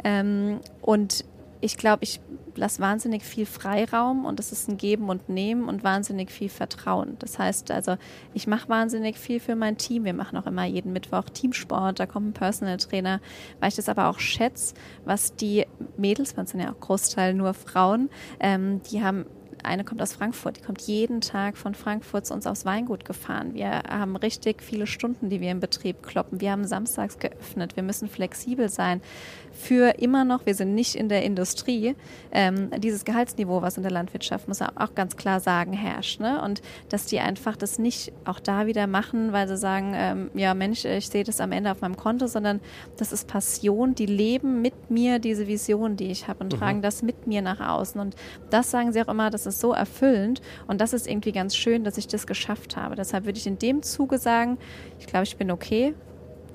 und ich glaube, ich lasse wahnsinnig viel Freiraum und es ist ein Geben und Nehmen und wahnsinnig viel Vertrauen. Das heißt also, ich mache wahnsinnig viel für mein Team. Wir machen auch immer jeden Mittwoch Teamsport, da kommt ein Personal Trainer, weil ich das aber auch schätze, was die Mädels, man sind ja auch Großteil nur Frauen, die haben. Eine kommt aus Frankfurt, die kommt jeden Tag von Frankfurt zu uns aufs Weingut gefahren. Wir haben richtig viele Stunden, die wir im Betrieb kloppen. Wir haben samstags geöffnet. Wir müssen flexibel sein. Für immer noch, wir sind nicht in der Industrie, dieses Gehaltsniveau, was in der Landwirtschaft, muss man auch ganz klar sagen, herrscht. Ne? Und dass die einfach das nicht auch da wieder machen, weil sie sagen, ja Mensch, ich sehe das am Ende auf meinem Konto, sondern das ist Passion, die leben mit mir diese Vision, die ich habe und tragen das mit mir nach außen. Und das sagen sie auch immer, das ist so erfüllend und das ist irgendwie ganz schön, dass ich das geschafft habe. Deshalb würde ich in dem Zuge sagen, ich glaube, ich bin okay.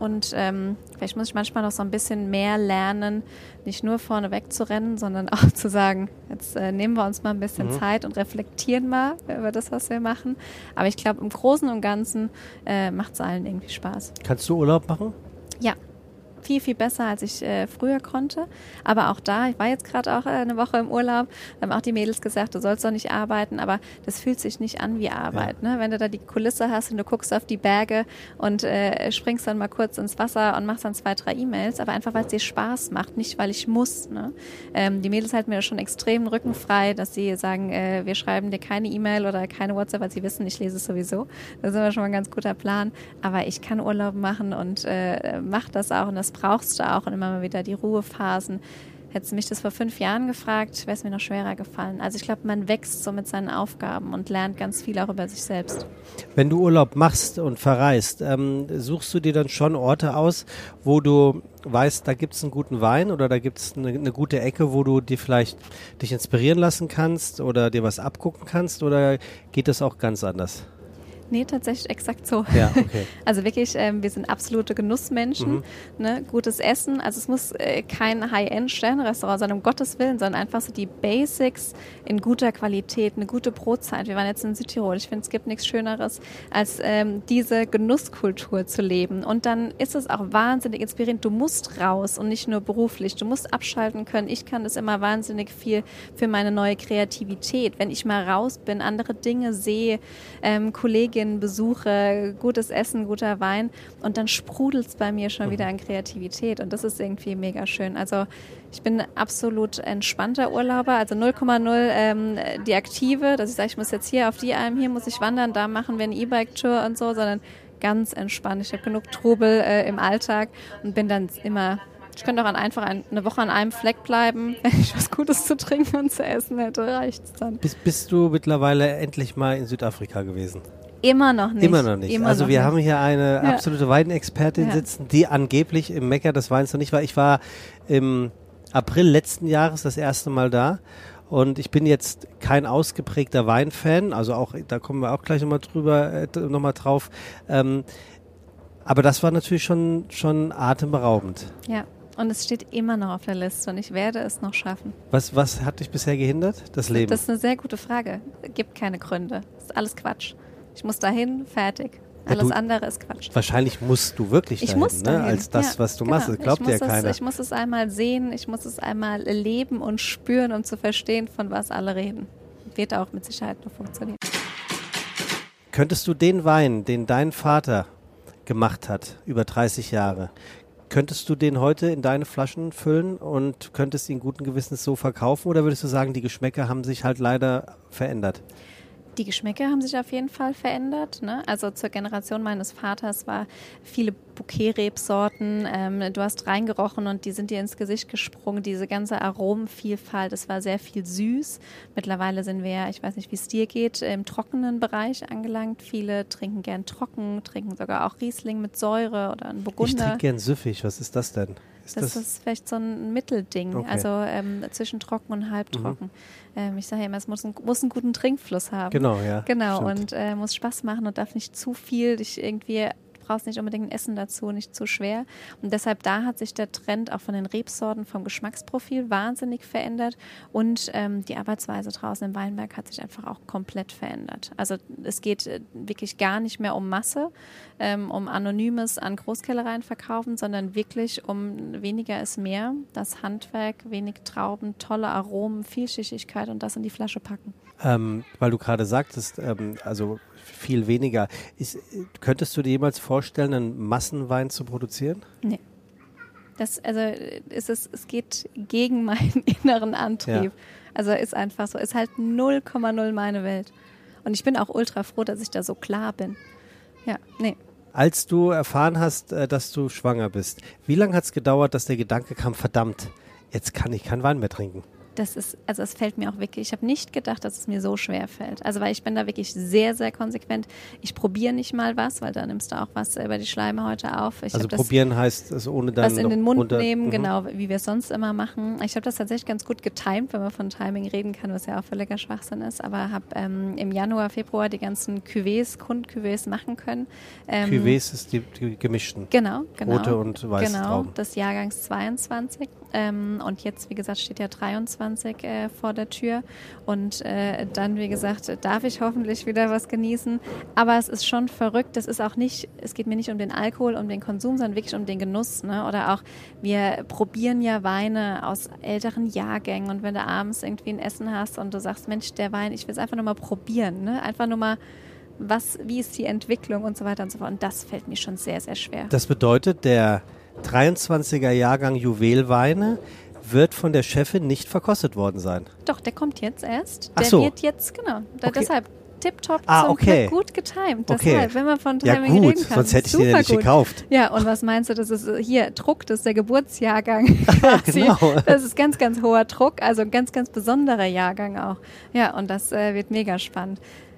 und vielleicht muss ich manchmal noch so ein bisschen mehr lernen, nicht nur vorne weg zu rennen, sondern auch zu sagen, jetzt nehmen wir uns mal ein bisschen Zeit und reflektieren mal über das, was wir machen. Aber ich glaube, im Großen und Ganzen macht es allen irgendwie Spaß. Kannst du Urlaub machen? Ja. Viel, viel besser, als ich früher konnte. Aber auch da, ich war jetzt gerade auch eine Woche im Urlaub, da haben auch die Mädels gesagt, du sollst doch nicht arbeiten, aber das fühlt sich nicht an wie Arbeit. Ne? Wenn du da die Kulisse hast und du guckst auf die Berge und springst dann mal kurz ins Wasser und machst dann 2, 3 E-Mails, aber einfach, weil es dir Spaß macht, nicht weil ich muss. Ne? Die Mädels halten mir da schon extrem den Rücken frei, dass sie sagen, wir schreiben dir keine E-Mail oder keine WhatsApp, weil sie wissen, ich lese es sowieso. Das ist immer schon mal ein ganz guter Plan. Aber ich kann Urlaub machen und mache das auch und das brauchst du auch und immer mal wieder die Ruhephasen. Hättest du mich das vor 5 Jahren gefragt, wäre es mir noch schwerer gefallen. Also ich glaube, man wächst so mit seinen Aufgaben und lernt ganz viel auch über sich selbst. Wenn du Urlaub machst und verreist, suchst du dir dann schon Orte aus, wo du weißt, da gibt es einen guten Wein oder da gibt es eine gute Ecke, wo du dir vielleicht dich inspirieren lassen kannst oder dir was abgucken kannst, oder geht das auch ganz anders? Nee, tatsächlich exakt so. Ja, okay. Also wirklich, wir sind absolute Genussmenschen, ne? Gutes Essen, also es muss kein High-End-Sternenrestaurant sein, um Gottes Willen, sondern einfach so die Basics in guter Qualität, eine gute Brotzeit. Wir waren jetzt in Südtirol, ich finde, es gibt nichts Schöneres, als diese Genusskultur zu leben. Und dann ist es auch wahnsinnig inspirierend, du musst raus und nicht nur beruflich, du musst abschalten können. Ich kann das immer wahnsinnig viel für meine neue Kreativität, wenn ich mal raus bin, andere Dinge sehe, Kolleginnen besuche, gutes Essen, guter Wein und dann sprudelt es bei mir schon wieder an Kreativität und das ist irgendwie mega schön. Also ich bin absolut entspannter Urlauber, also 0,0 die Aktive, dass ich sage, ich muss jetzt hier auf die Alm, hier muss ich wandern, da machen wir eine E-Bike-Tour und so, sondern ganz entspannt. Ich habe genug Trubel im Alltag und bin dann immer... Ich könnte auch einfach eine Woche an einem Fleck bleiben, wenn ich was Gutes zu trinken und zu essen hätte, reicht's dann. Bist du mittlerweile endlich mal in Südafrika gewesen? Immer noch nicht. Immer noch nicht. Also wir haben hier eine absolute Weinexpertin sitzen, die angeblich im Mekka des Weins noch nicht war. Ich war im April letzten Jahres das erste Mal da. Und ich bin jetzt kein ausgeprägter Weinfan, also auch, da kommen wir auch gleich nochmal drauf. Aber das war natürlich schon atemberaubend. Ja. Und es steht immer noch auf der Liste und ich werde es noch schaffen. Was hat dich bisher gehindert? Das Leben? Das ist eine sehr gute Frage. Es gibt keine Gründe. Das ist alles Quatsch. Ich muss dahin, fertig. Alles andere ist Quatsch. Wahrscheinlich musst du wirklich dahin, dahin. Als das, was du machst. Das glaubt dir keiner. Ich muss es einmal sehen, ich muss es einmal leben und spüren, um zu verstehen, von was alle reden. Wird auch mit Sicherheit noch funktionieren. Könntest du den Wein, den dein Vater gemacht hat, über 30 Jahre, könntest du den heute in deine Flaschen füllen und könntest ihn guten Gewissens so verkaufen, oder würdest du sagen, die Geschmäcker haben sich halt leider verändert? Die Geschmäcker haben sich auf jeden Fall verändert. Ne? Also zur Generation meines Vaters war viele Bouquet-Rebsorten. Du hast reingerochen und die sind dir ins Gesicht gesprungen. Diese ganze Aromenvielfalt, es war sehr viel süß. Mittlerweile sind wir, ich weiß nicht, wie es dir geht, im trockenen Bereich angelangt. Viele trinken gern trocken, trinken sogar auch Riesling mit Säure oder einen Burgunder. Ich trinke gern süffig. Was ist das denn? Das ist vielleicht so ein Mittelding, okay. Also zwischen trocken und halbtrocken. Ich sage ja immer, es muss einen guten Trinkfluss haben. Genau, ja. Genau, stimmt. und muss Spaß machen und darf nicht zu viel, dich irgendwie... Du brauchst nicht unbedingt ein Essen dazu, nicht zu schwer. Und deshalb da hat sich der Trend auch von den Rebsorten vom Geschmacksprofil wahnsinnig verändert und die Arbeitsweise draußen im Weinberg hat sich einfach auch komplett verändert. Also es geht wirklich gar nicht mehr um Masse, um Anonymes an Großkellereien verkaufen, sondern wirklich um weniger ist mehr, das Handwerk, wenig Trauben, tolle Aromen, Vielschichtigkeit und das in die Flasche packen. Weil du gerade sagtest, also viel weniger. Könntest du dir jemals vorstellen, einen Massenwein zu produzieren? Nee. Es geht gegen meinen inneren Antrieb. Ja. Also ist einfach so, ist halt 0,0 meine Welt. Und ich bin auch ultra froh, dass ich da so klar bin. Ja, nee. Als du erfahren hast, dass du schwanger bist, wie lange hat es gedauert, dass der Gedanke kam, verdammt, jetzt kann ich keinen Wein mehr trinken? Also es fällt mir auch wirklich, ich habe nicht gedacht, dass es mir so schwer fällt. Also weil ich bin da wirklich sehr, sehr konsequent. Ich probiere nicht mal was, weil da nimmst du auch was über die Schleimhäute auf. Also probieren heißt es ohne dann was in den Mund nehmen, Mhm. Genau, wie wir es sonst immer machen. Ich habe das tatsächlich ganz gut getimt, wenn man von Timing reden kann, was ja auch völliger Schwachsinn ist. Aber habe im Januar, Februar die ganzen Grundcuvées machen können. Cuvées ist die gemischten. Genau. Rote und weiße Genau, Trauben. des Jahrgangs 22. Und jetzt, wie gesagt, steht ja 23 vor der Tür. Und dann, wie gesagt, darf ich hoffentlich wieder was genießen. Aber es ist schon verrückt. Es geht mir nicht um den Alkohol, um den Konsum, sondern wirklich um den Genuss. Ne? Oder auch, wir probieren ja Weine aus älteren Jahrgängen. Und wenn du abends irgendwie ein Essen hast und du sagst, Mensch, der Wein, ich will es einfach nur mal probieren. Ne? Einfach nur mal, wie ist die Entwicklung und so weiter und so fort. Und das fällt mir schon sehr, sehr schwer. Das bedeutet, der 23er Jahrgang Juwelweine wird von der Chefin nicht verkostet worden sein. Doch, der kommt jetzt erst. Ach so. Wird jetzt, genau. Okay. Deshalb tipptopp okay. Gut getimt. Okay. Deshalb, wenn man von Ja Timing gut, reden kann. sonst hätte ich den ja nicht Super gut. gekauft. Ja, und was meinst du, das ist hier, Druck, das ist der Geburtsjahrgang quasi. Genau. Das ist ganz, ganz hoher Druck, also ein ganz, ganz besonderer Jahrgang auch. Ja, und das wird mega spannend.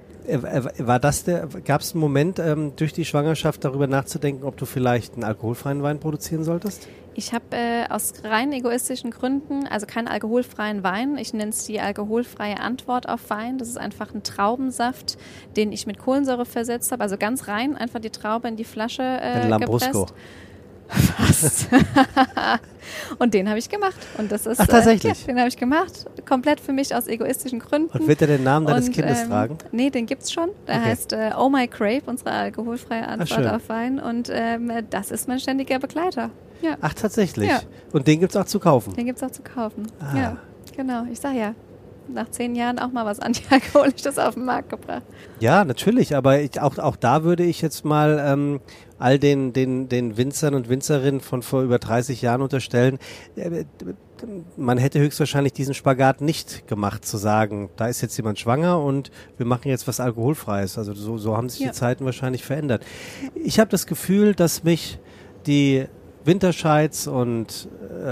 Gab es einen Moment durch die Schwangerschaft darüber nachzudenken, ob du vielleicht einen alkoholfreien Wein produzieren solltest? Ich habe aus rein egoistischen Gründen, also keinen alkoholfreien Wein, ich nenne es die alkoholfreie Antwort auf Wein. Das ist einfach ein Traubensaft, den ich mit Kohlensäure versetzt habe, also ganz rein, einfach die Traube in die Flasche Ein Lambrusco. gepresst. Fast. Und den habe ich gemacht. Und das ist, Ach, tatsächlich? Ja, den habe ich gemacht. Komplett für mich aus egoistischen Gründen. Und wird er den Namen deines Kindes tragen? Nee, den gibt's schon. Der heißt Oh My Crave, unsere alkoholfreie Antwort auf Wein. Und das ist mein ständiger Begleiter. Ja. Ach, tatsächlich? Ja. Und den gibt's auch zu kaufen? Den gibt's auch zu kaufen. Ah. Ja, genau. Ich sag ja, nach 10 Jahren auch mal was Antialkoholisches auf den Markt gebracht. Ja, natürlich, aber auch da würde ich jetzt mal all den Winzern und Winzerinnen von vor über 30 Jahren unterstellen, man hätte höchstwahrscheinlich diesen Spagat nicht gemacht, zu sagen, da ist jetzt jemand schwanger und wir machen jetzt was Alkoholfreies. Also so haben sich die Zeiten wahrscheinlich verändert. Ich habe das Gefühl, dass mich die Winterscheids und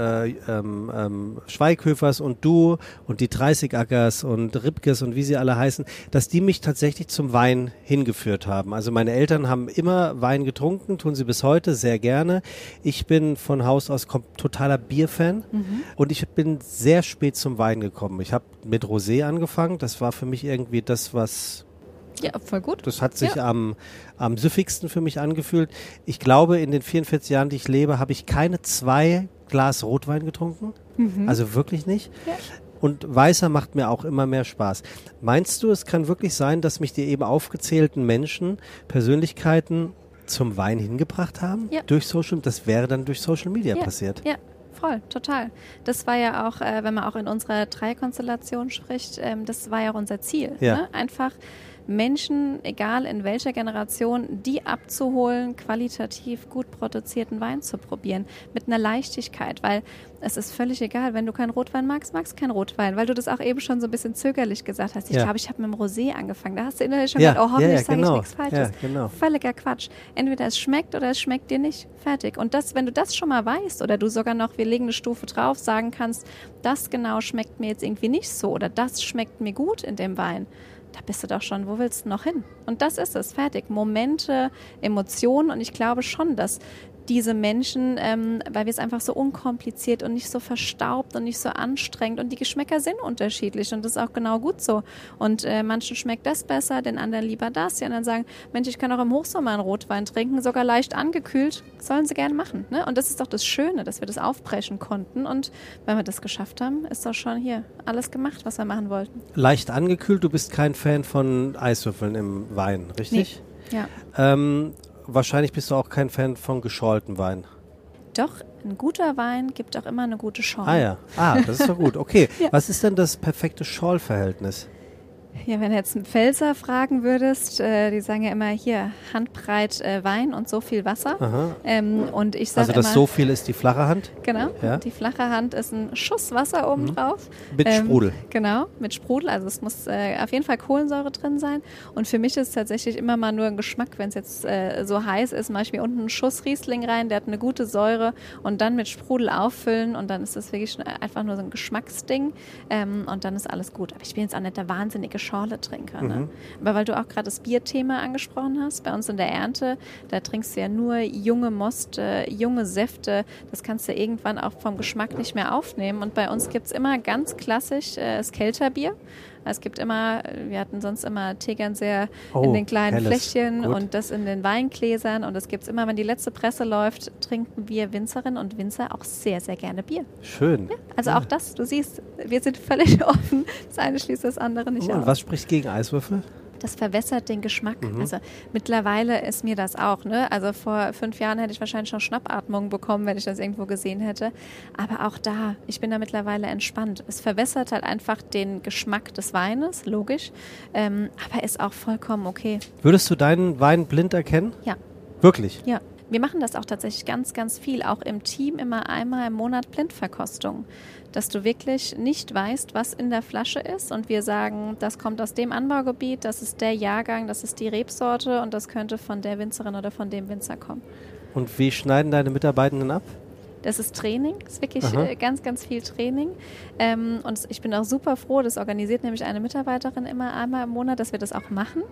Schweighöfers und du und die 30-Ackers und Ribkes und wie sie alle heißen, dass die mich tatsächlich zum Wein hingeführt haben. Also meine Eltern haben immer Wein getrunken, tun sie bis heute sehr gerne. Ich bin von Haus aus totaler Bierfan und ich bin sehr spät zum Wein gekommen. Ich habe mit Rosé angefangen, das war für mich irgendwie das, was... Ja, voll gut. Das hat sich am süffigsten für mich angefühlt. Ich glaube, in den 44 Jahren, die ich lebe, habe ich keine 2 Glas Rotwein getrunken. Also wirklich nicht. Ja. Und weißer macht mir auch immer mehr Spaß. Meinst du, es kann wirklich sein, dass mich die eben aufgezählten Menschen, Persönlichkeiten zum Wein hingebracht haben? Ja. Das wäre dann durch Social Media passiert. Ja. Voll, total. Das war ja auch, wenn man auch in unserer Dreikonstellation spricht, das war ja auch unser Ziel. Ja. Ne? Einfach Menschen, egal in welcher Generation, die abzuholen, qualitativ gut produzierten Wein zu probieren, mit einer Leichtigkeit, weil es ist völlig egal, wenn du keinen Rotwein magst, magst du keinen Rotwein, weil du das auch eben schon so ein bisschen zögerlich gesagt hast. Ich glaube, ich habe mit dem Rosé angefangen. Da hast du innerlich schon gedacht, oh, hoffentlich sage ich nichts Falsches. Ja, genau. Völliger Quatsch. Entweder es schmeckt oder es schmeckt dir nicht. Fertig. Und das, wenn du das schon mal weißt oder du sogar noch, wir legen eine Stufe drauf, sagen kannst, das genau schmeckt mir jetzt irgendwie nicht so oder das schmeckt mir gut in dem Wein, da bist du doch schon, wo willst du noch hin? Und das ist es, fertig. Momente, Emotionen und ich glaube schon, dass diese Menschen, weil wir es einfach so unkompliziert und nicht so verstaubt und nicht so anstrengend und die Geschmäcker sind unterschiedlich und das ist auch genau gut so. Und manchen schmeckt das besser, den anderen lieber das. Die anderen sagen, Mensch, ich kann auch im Hochsommer einen Rotwein trinken, sogar leicht angekühlt, sollen sie gerne machen. Ne? Und das ist doch das Schöne, dass wir das aufbrechen konnten und wenn wir das geschafft haben, ist doch schon hier alles gemacht, was wir machen wollten. Leicht angekühlt, du bist kein Fan von Eiswürfeln im Wein, richtig? Nee. Ja. Wahrscheinlich bist du auch kein Fan von geschorltem Wein. Doch, ein guter Wein gibt auch immer eine gute Schorle. Das ist doch gut. Okay, Was ist denn das perfekte Schorlverhältnis? Ja, wenn du jetzt einen Pfälzer fragen würdest, die sagen ja immer hier Handbreit Wein und so viel Wasser. Und ich sage Also das immer, so viel ist die flache Hand? Genau, Ja. die flache Hand ist ein Schuss Wasser obendrauf. Mit Sprudel. Genau, mit Sprudel. Also es muss auf jeden Fall Kohlensäure drin sein. Und für mich ist es tatsächlich immer mal nur ein Geschmack, wenn es jetzt so heiß ist, mache ich mir unten einen Schuss Riesling rein, der hat eine gute Säure und dann mit Sprudel auffüllen und dann ist das wirklich einfach nur so ein Geschmacksding und dann ist alles gut. Aber ich bin jetzt auch nicht der wahnsinnige Schorle-Trinker. Ne? Aber weil du auch gerade das Bierthema angesprochen hast, bei uns in der Ernte, da trinkst du ja nur junge Most, junge Säfte, das kannst du irgendwann auch vom Geschmack nicht mehr aufnehmen. Und bei uns gibt es immer ganz klassisch das Kelterbier. Es gibt immer, wir hatten sonst immer Tegernseer in den kleinen helles. Fläschchen Gut. und das in den Weingläsern. Und es gibt immer, wenn die letzte Presse läuft, trinken wir Winzerinnen und Winzer auch sehr, sehr gerne Bier. Schön. Ja, also auch das, du siehst, wir sind völlig offen. Das eine schließt das andere nicht Und aus. was spricht gegen Eiswürfel? Das verwässert den Geschmack. Also mittlerweile ist mir das auch. Ne? Also vor 5 Jahren hätte ich wahrscheinlich schon Schnappatmung bekommen, wenn ich das irgendwo gesehen hätte. Aber auch da, ich bin da mittlerweile entspannt. Es verwässert halt einfach den Geschmack des Weines, logisch. Aber ist auch vollkommen okay. Würdest du deinen Wein blind erkennen? Ja. Wirklich? Ja, wir machen das auch tatsächlich ganz, ganz viel, auch im Team immer einmal im Monat Blindverkostung, dass du wirklich nicht weißt, was in der Flasche ist und wir sagen, das kommt aus dem Anbaugebiet, das ist der Jahrgang, das ist die Rebsorte und das könnte von der Winzerin oder von dem Winzer kommen. Und wie schneiden deine Mitarbeitenden ab? Das ist Training, das ist wirklich ganz, ganz viel Training. Und ich bin auch super froh, das organisiert nämlich eine Mitarbeiterin immer einmal im Monat, dass wir das auch machen.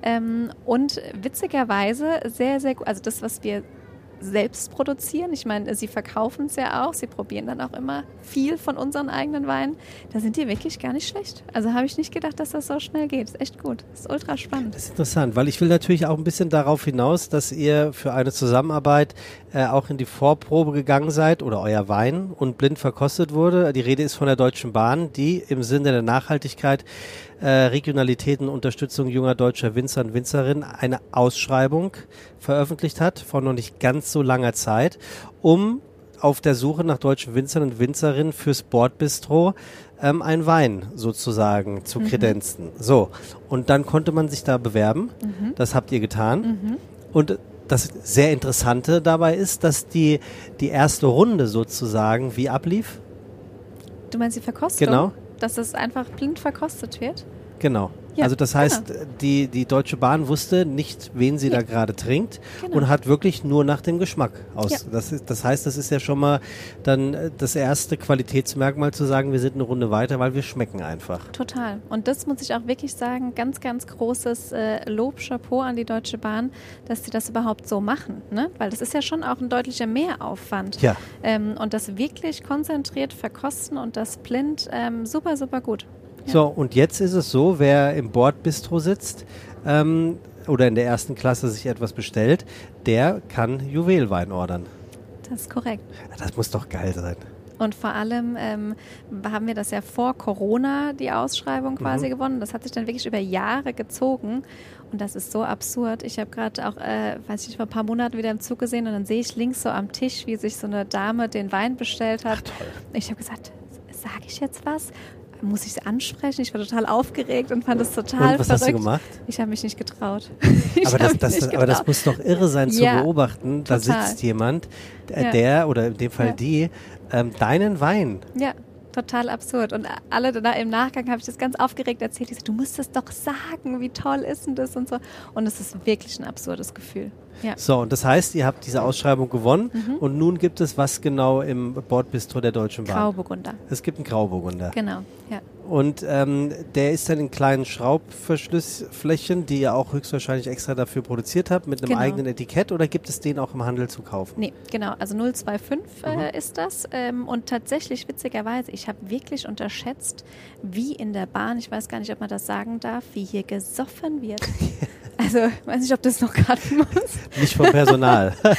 Und witzigerweise sehr, sehr gut, also das, was wir selbst produzieren. Ich meine, sie verkaufen es ja auch. Sie probieren dann auch immer viel von unseren eigenen Weinen. Da sind die wirklich gar nicht schlecht. Also habe ich nicht gedacht, dass das so schnell geht. Ist echt gut. Ist ultra spannend. Das ist interessant, weil ich will natürlich auch ein bisschen darauf hinaus, dass ihr für eine Zusammenarbeit auch in die Vorprobe gegangen seid oder euer Wein und blind verkostet wurde. Die Rede ist von der Deutschen Bahn, die im Sinne der Nachhaltigkeit, Regionalitäten, Unterstützung junger deutscher Winzer und Winzerinnen eine Ausschreibung veröffentlicht hat vor noch nicht ganz so langer Zeit, um auf der Suche nach deutschen Winzern und Winzerinnen fürs Bordbistro einen Wein sozusagen zu kredenzen. So, und dann konnte man sich da bewerben. Das habt ihr getan. Und das sehr Interessante dabei ist, dass die erste Runde sozusagen wie ablief. Du meinst die Verkostung? Genau. Dass es einfach blind verkostet wird? Genau. Ja, also das heißt, die Deutsche Bahn wusste nicht, wen sie da gerade trinkt und hat wirklich nur nach dem Geschmack aus. Ja. Das heißt, das ist ja schon mal dann das erste Qualitätsmerkmal zu sagen, wir sind eine Runde weiter, weil wir schmecken einfach. Total. Und das muss ich auch wirklich sagen, ganz, ganz großes Lob, Chapeau an die Deutsche Bahn, dass sie das überhaupt so machen. Ne? Weil das ist ja schon auch ein deutlicher Mehraufwand. Ja. Und das wirklich konzentriert verkosten und das blind, super, super gut. Ja. So, und jetzt ist es so, wer im Bordbistro sitzt oder in der ersten Klasse sich etwas bestellt, der kann Juwelwein ordern. Das ist korrekt. Das muss doch geil sein. Und vor allem haben wir das ja vor Corona, die Ausschreibung quasi gewonnen. Das hat sich dann wirklich über Jahre gezogen. Und das ist so absurd. Ich habe gerade auch, vor ein paar Monaten wieder im Zug gesehen und dann sehe ich links so am Tisch, wie sich so eine Dame den Wein bestellt hat. Ach, toll. Ich habe gesagt, sage ich jetzt was? Muss ich es ansprechen? Ich war total aufgeregt und fand es total und was verrückt. hast du gemacht? Ich habe mich nicht getraut. Aber das muss doch irre sein zu beobachten. Da total. sitzt jemand, der oder in dem Fall die, deinen Wein. Ja, total absurd. Und alle da im Nachgang habe ich das ganz aufgeregt erzählt. Ich so, du musst es doch sagen, wie toll ist denn das und so. Und es ist wirklich ein absurdes Gefühl. Ja. So, und das heißt, ihr habt diese Ausschreibung gewonnen und nun gibt es was genau im Bordbistro der Deutschen Bahn? Grauburgunder. Es gibt einen Grauburgunder. Genau, ja. Und der ist dann in kleinen Schraubverschlussflächen, die ihr auch höchstwahrscheinlich extra dafür produziert habt, mit einem eigenen Etikett, oder gibt es den auch im Handel zu kaufen? Nee, genau, also 025 ist das. Und tatsächlich, witzigerweise, ich habe wirklich unterschätzt, wie in der Bahn, ich weiß gar nicht, ob man das sagen darf, wie hier gesoffen wird. Also, weiß nicht, ob das noch cutten muss. Nicht vom Personal.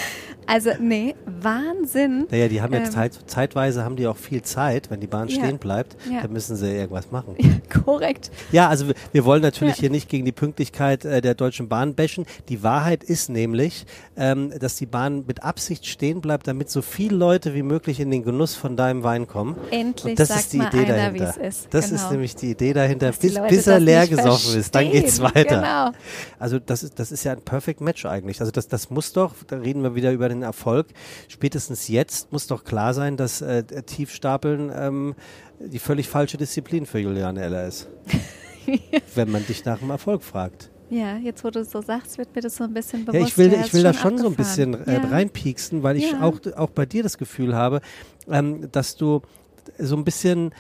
Also, nee, Wahnsinn. Naja, die haben jetzt zeitweise haben die auch viel Zeit, wenn die Bahn stehen bleibt, dann müssen sie irgendwas machen. Ja, korrekt. Ja, also wir wollen natürlich hier nicht gegen die Pünktlichkeit der Deutschen Bahn bashen. Die Wahrheit ist nämlich, dass die Bahn mit Absicht stehen bleibt, damit so viele Leute wie möglich in den Genuss von deinem Wein kommen. Endlich und das sagt ist die mal Idee einer, dahinter. wie es ist. Das genau. ist nämlich die Idee dahinter, bis er er leer nicht gesoffen ist, dann geht's weiter. Genau. Also das ist ja ein Perfect Match eigentlich. Also das muss doch, da reden wir wieder über den Erfolg, spätestens jetzt muss doch klar sein, dass Tiefstapeln die völlig falsche Disziplin für Juliane Eller ist. Wenn man dich nach dem Erfolg fragt. Ja, jetzt wo du es so sagst, wird mir das so ein bisschen bewusst. Ja, ich will da schon so ein bisschen reinpieksen, weil ich Ja. auch bei dir das Gefühl habe, dass du so ein bisschen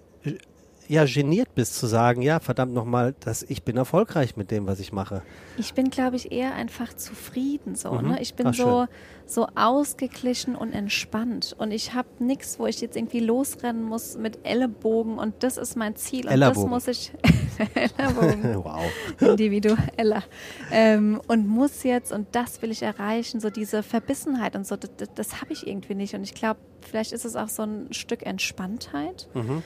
geniert bist zu sagen, ja, verdammt nochmal, ich bin erfolgreich mit dem, was ich mache. Ich bin, glaube ich, eher einfach zufrieden so. Mhm. Ne? Ich bin Ach, so ausgeglichen und entspannt. Und ich habe nichts, wo ich jetzt irgendwie losrennen muss mit Ellenbogen und das ist mein Ziel. Und Ellerbogen. das muss ich Ellenbogen. Wow. Individueller. Und muss jetzt, und das will ich erreichen, so diese Verbissenheit und so, das habe ich irgendwie nicht. Und ich glaube, vielleicht ist es auch so ein Stück Entspanntheit.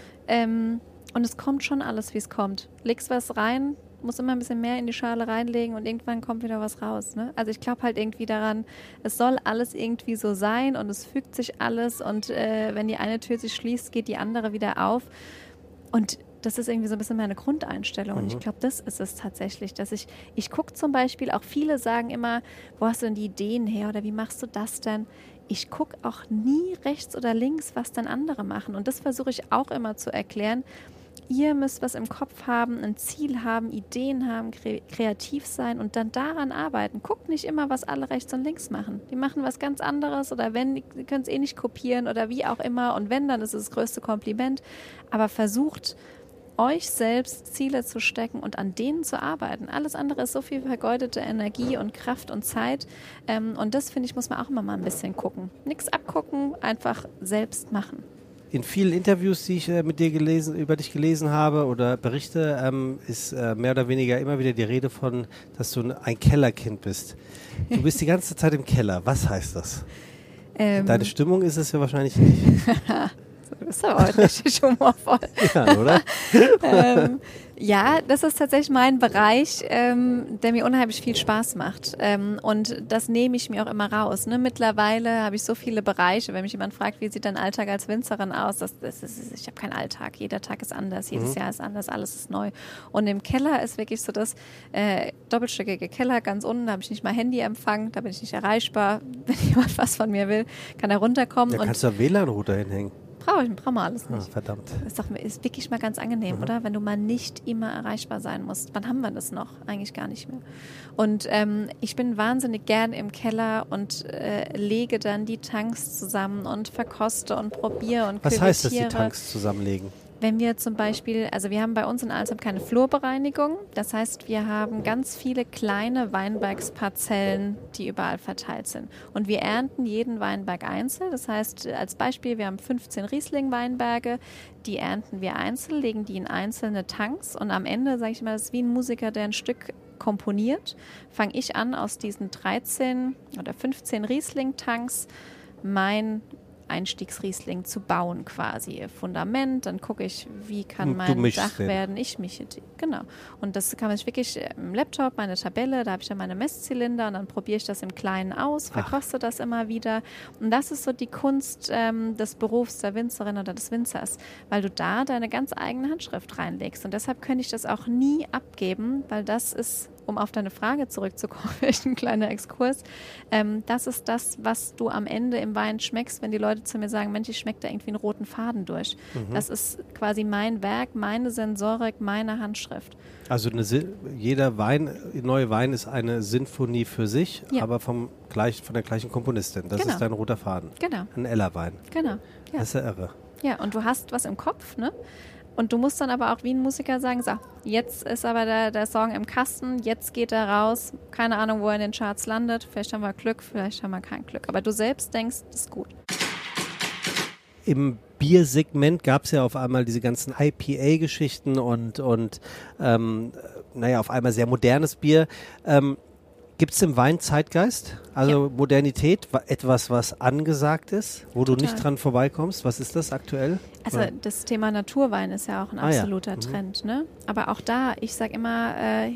Und es kommt schon alles, wie es kommt. Legst was rein, muss immer ein bisschen mehr in die Schale reinlegen und irgendwann kommt wieder was raus. Ne? Also ich glaube halt irgendwie daran, es soll alles irgendwie so sein und es fügt sich alles und wenn die eine Tür sich schließt, geht die andere wieder auf. Und das ist irgendwie so ein bisschen meine Grundeinstellung. Und ich glaube, das ist es tatsächlich, dass ich gucke zum Beispiel, auch viele sagen immer, wo hast du denn die Ideen her oder wie machst du das denn? Ich gucke auch nie rechts oder links, was dann andere machen. Und das versuche ich auch immer zu erklären. Ihr müsst was im Kopf haben, ein Ziel haben, Ideen haben, kreativ sein und dann daran arbeiten. Guckt nicht immer, was alle rechts und links machen. Die machen was ganz anderes oder wenn, die können es eh nicht kopieren oder wie auch immer. Und wenn, dann ist es das größte Kompliment. Aber versucht, euch selbst Ziele zu stecken und an denen zu arbeiten. Alles andere ist so viel vergeudete Energie und Kraft und Zeit. Und das, finde ich, muss man auch immer mal ein bisschen gucken. Nichts abgucken, einfach selbst machen. In vielen Interviews, die ich mit dir über dich gelesen habe oder Berichte, ist mehr oder weniger immer wieder die Rede von, dass du ein Kellerkind bist. Du bist die ganze Zeit im Keller. Was heißt das? Deine Stimmung ist es ja wahrscheinlich nicht. Du bist aber heute richtig humorvoll. Ja, oder? Ja, das ist tatsächlich mein Bereich, der mir unheimlich viel Spaß macht. Und das nehme ich mir auch immer raus. Ne? Mittlerweile habe ich so viele Bereiche. Wenn mich jemand fragt, wie sieht dein Alltag als Winzerin aus? Ich habe keinen Alltag. Jeder Tag ist anders. Jedes Jahr ist anders. Alles ist neu. Und im Keller ist wirklich so das doppelstöckige Keller ganz unten. Da habe ich nicht mal Handyempfang. Da bin ich nicht erreichbar. Wenn jemand was von mir will, kann er runterkommen. Da kannst du einen WLAN-Router hinhängen. Brauchen wir alles nicht. Ah, verdammt. Ist wirklich mal ganz angenehm, oder? Wenn du mal nicht immer erreichbar sein musst. Wann haben wir das noch? Eigentlich gar nicht mehr. Und ich bin wahnsinnig gern im Keller und lege dann die Tanks zusammen und verkoste und probiere und Was heißt das, die Tanks zusammenlegen? Wenn wir zum Beispiel, also wir haben bei uns in Alzum keine Flurbereinigung, das heißt, wir haben ganz viele kleine Weinbergsparzellen, die überall verteilt sind. Und wir ernten jeden Weinberg einzeln, das heißt, als Beispiel, wir haben 15 Riesling-Weinberge, die ernten wir einzeln, legen die in einzelne Tanks und am Ende, sage ich mal, das ist wie ein Musiker, der ein Stück komponiert, fange ich an, aus diesen 13 oder 15 Riesling-Tanks mein Einstiegsriesling zu bauen quasi. Fundament, dann gucke ich, wie kann mein Dach werden. Ich mische die, genau. Und das kann man wirklich im Laptop, meine Tabelle, da habe ich dann meine Messzylinder und dann probiere ich das im Kleinen aus, verkoste das immer wieder. Und das ist so die Kunst des Berufs der Winzerin oder des Winzers, weil du da deine ganz eigene Handschrift reinlegst. Und deshalb könnte ich das auch nie abgeben, weil das ist, um auf deine Frage zurückzukommen, vielleicht ein kleiner Exkurs, das ist das, was du am Ende im Wein schmeckst, wenn die Leute zu mir sagen, Mensch, ich schmecke da irgendwie einen roten Faden durch. Das ist quasi mein Werk, meine Sensorik, meine Handschrift. Also jeder neue Wein ist eine Sinfonie für sich, aber von der gleichen Komponistin. Das ist dein roter Faden. Genau. Ein Eller-Wein. Genau. Ja. Das ist ja irre. Ja, und du hast was im Kopf, ne? Und du musst dann aber auch wie ein Musiker sagen, so, jetzt ist aber der Song im Kasten, jetzt geht er raus, keine Ahnung, wo er in den Charts landet, vielleicht haben wir Glück, vielleicht haben wir kein Glück, aber du selbst denkst, das ist gut. Im Biersegment gab es ja auf einmal diese ganzen IPA-Geschichten und auf einmal sehr modernes Bier. Gibt es im Wein Zeitgeist? Also Modernität, etwas, was angesagt ist, wo du nicht dran vorbeikommst? Was ist das aktuell? Also das Thema Naturwein ist ja auch ein absoluter Trend, ne? Aber auch da, ich sage immer,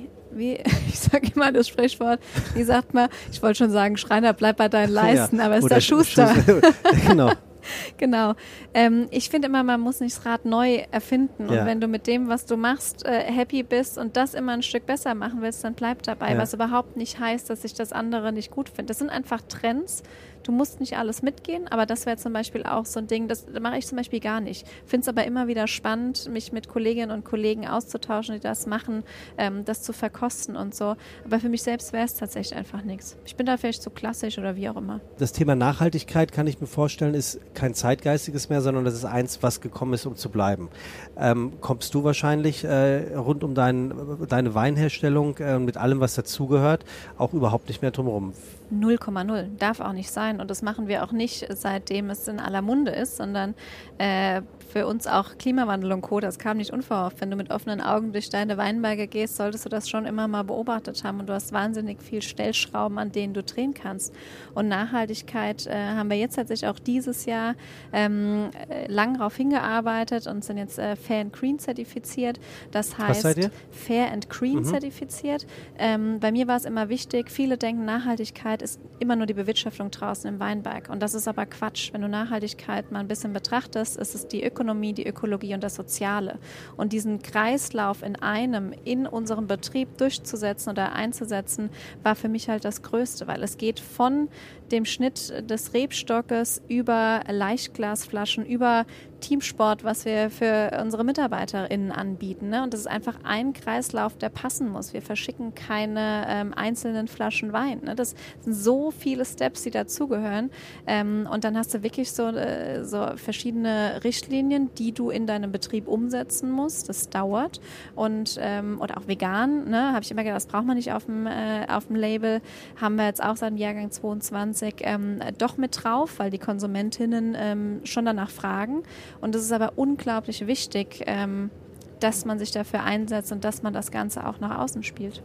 das Sprichwort, wie sagt man, ich wollte schon sagen, Schreiner, bleib bei deinen Leisten, aber es ist der Schuster. Genau. Genau. Ich finde immer, man muss nicht das Rad neu erfinden. Und wenn du mit dem, was du machst, happy bist und das immer ein Stück besser machen willst, dann bleib dabei. Was überhaupt nicht heißt, dass ich das andere nicht gut finde. Das sind einfach Trends. Du musst nicht alles mitgehen, aber das wäre zum Beispiel auch so ein Ding, das mache ich zum Beispiel gar nicht. Finde es aber immer wieder spannend, mich mit Kolleginnen und Kollegen auszutauschen, die das machen, das zu verkosten und so. Aber für mich selbst wäre es tatsächlich einfach nichts. Ich bin da vielleicht zu klassisch oder wie auch immer. Das Thema Nachhaltigkeit, kann ich mir vorstellen, ist kein zeitgeistiges mehr, sondern das ist eins, was gekommen ist, um zu bleiben. Kommst du wahrscheinlich rund um deine Weinherstellung mit allem, was dazugehört, auch überhaupt nicht mehr drumherum? 0,0. Darf auch nicht sein. Und das machen wir auch nicht, seitdem es in aller Munde ist, sondern für uns auch Klimawandel und Co., das kam nicht unverhofft. Wenn du mit offenen Augen durch deine Weinberge gehst, solltest du das schon immer mal beobachtet haben. Und du hast wahnsinnig viel Stellschrauben, an denen du drehen kannst. Und Nachhaltigkeit haben wir jetzt tatsächlich auch dieses Jahr lang darauf hingearbeitet und sind jetzt Fair and Green zertifiziert. Das heißt, was seid ihr? Fair and Green zertifiziert. Bei mir war es immer wichtig, viele denken, Nachhaltigkeit ist immer nur die Bewirtschaftung draußen im Weinberg. Und das ist aber Quatsch. Wenn du Nachhaltigkeit mal ein bisschen betrachtest, ist es die Ökonomie, die Ökologie und das Soziale. Und diesen Kreislauf in unserem Betrieb durchzusetzen oder einzusetzen, war für mich halt das Größte, weil es geht von dem Schnitt des Rebstockes über Leichtglasflaschen, über Teamsport, was wir für unsere MitarbeiterInnen anbieten. Ne? Und das ist einfach ein Kreislauf, der passen muss. Wir verschicken keine einzelnen Flaschen Wein. Ne? Das sind so viele Steps, die dazugehören. Und dann hast du wirklich so verschiedene Richtlinien, die du in deinem Betrieb umsetzen musst. Das dauert. Und oder auch vegan, ne? Habe ich immer gedacht, das braucht man nicht auf dem Label. Haben wir jetzt auch seit dem Jahrgang 22 doch mit drauf, weil die Konsumentinnen schon danach fragen. Und es ist aber unglaublich wichtig, dass man sich dafür einsetzt und dass man das Ganze auch nach außen spielt.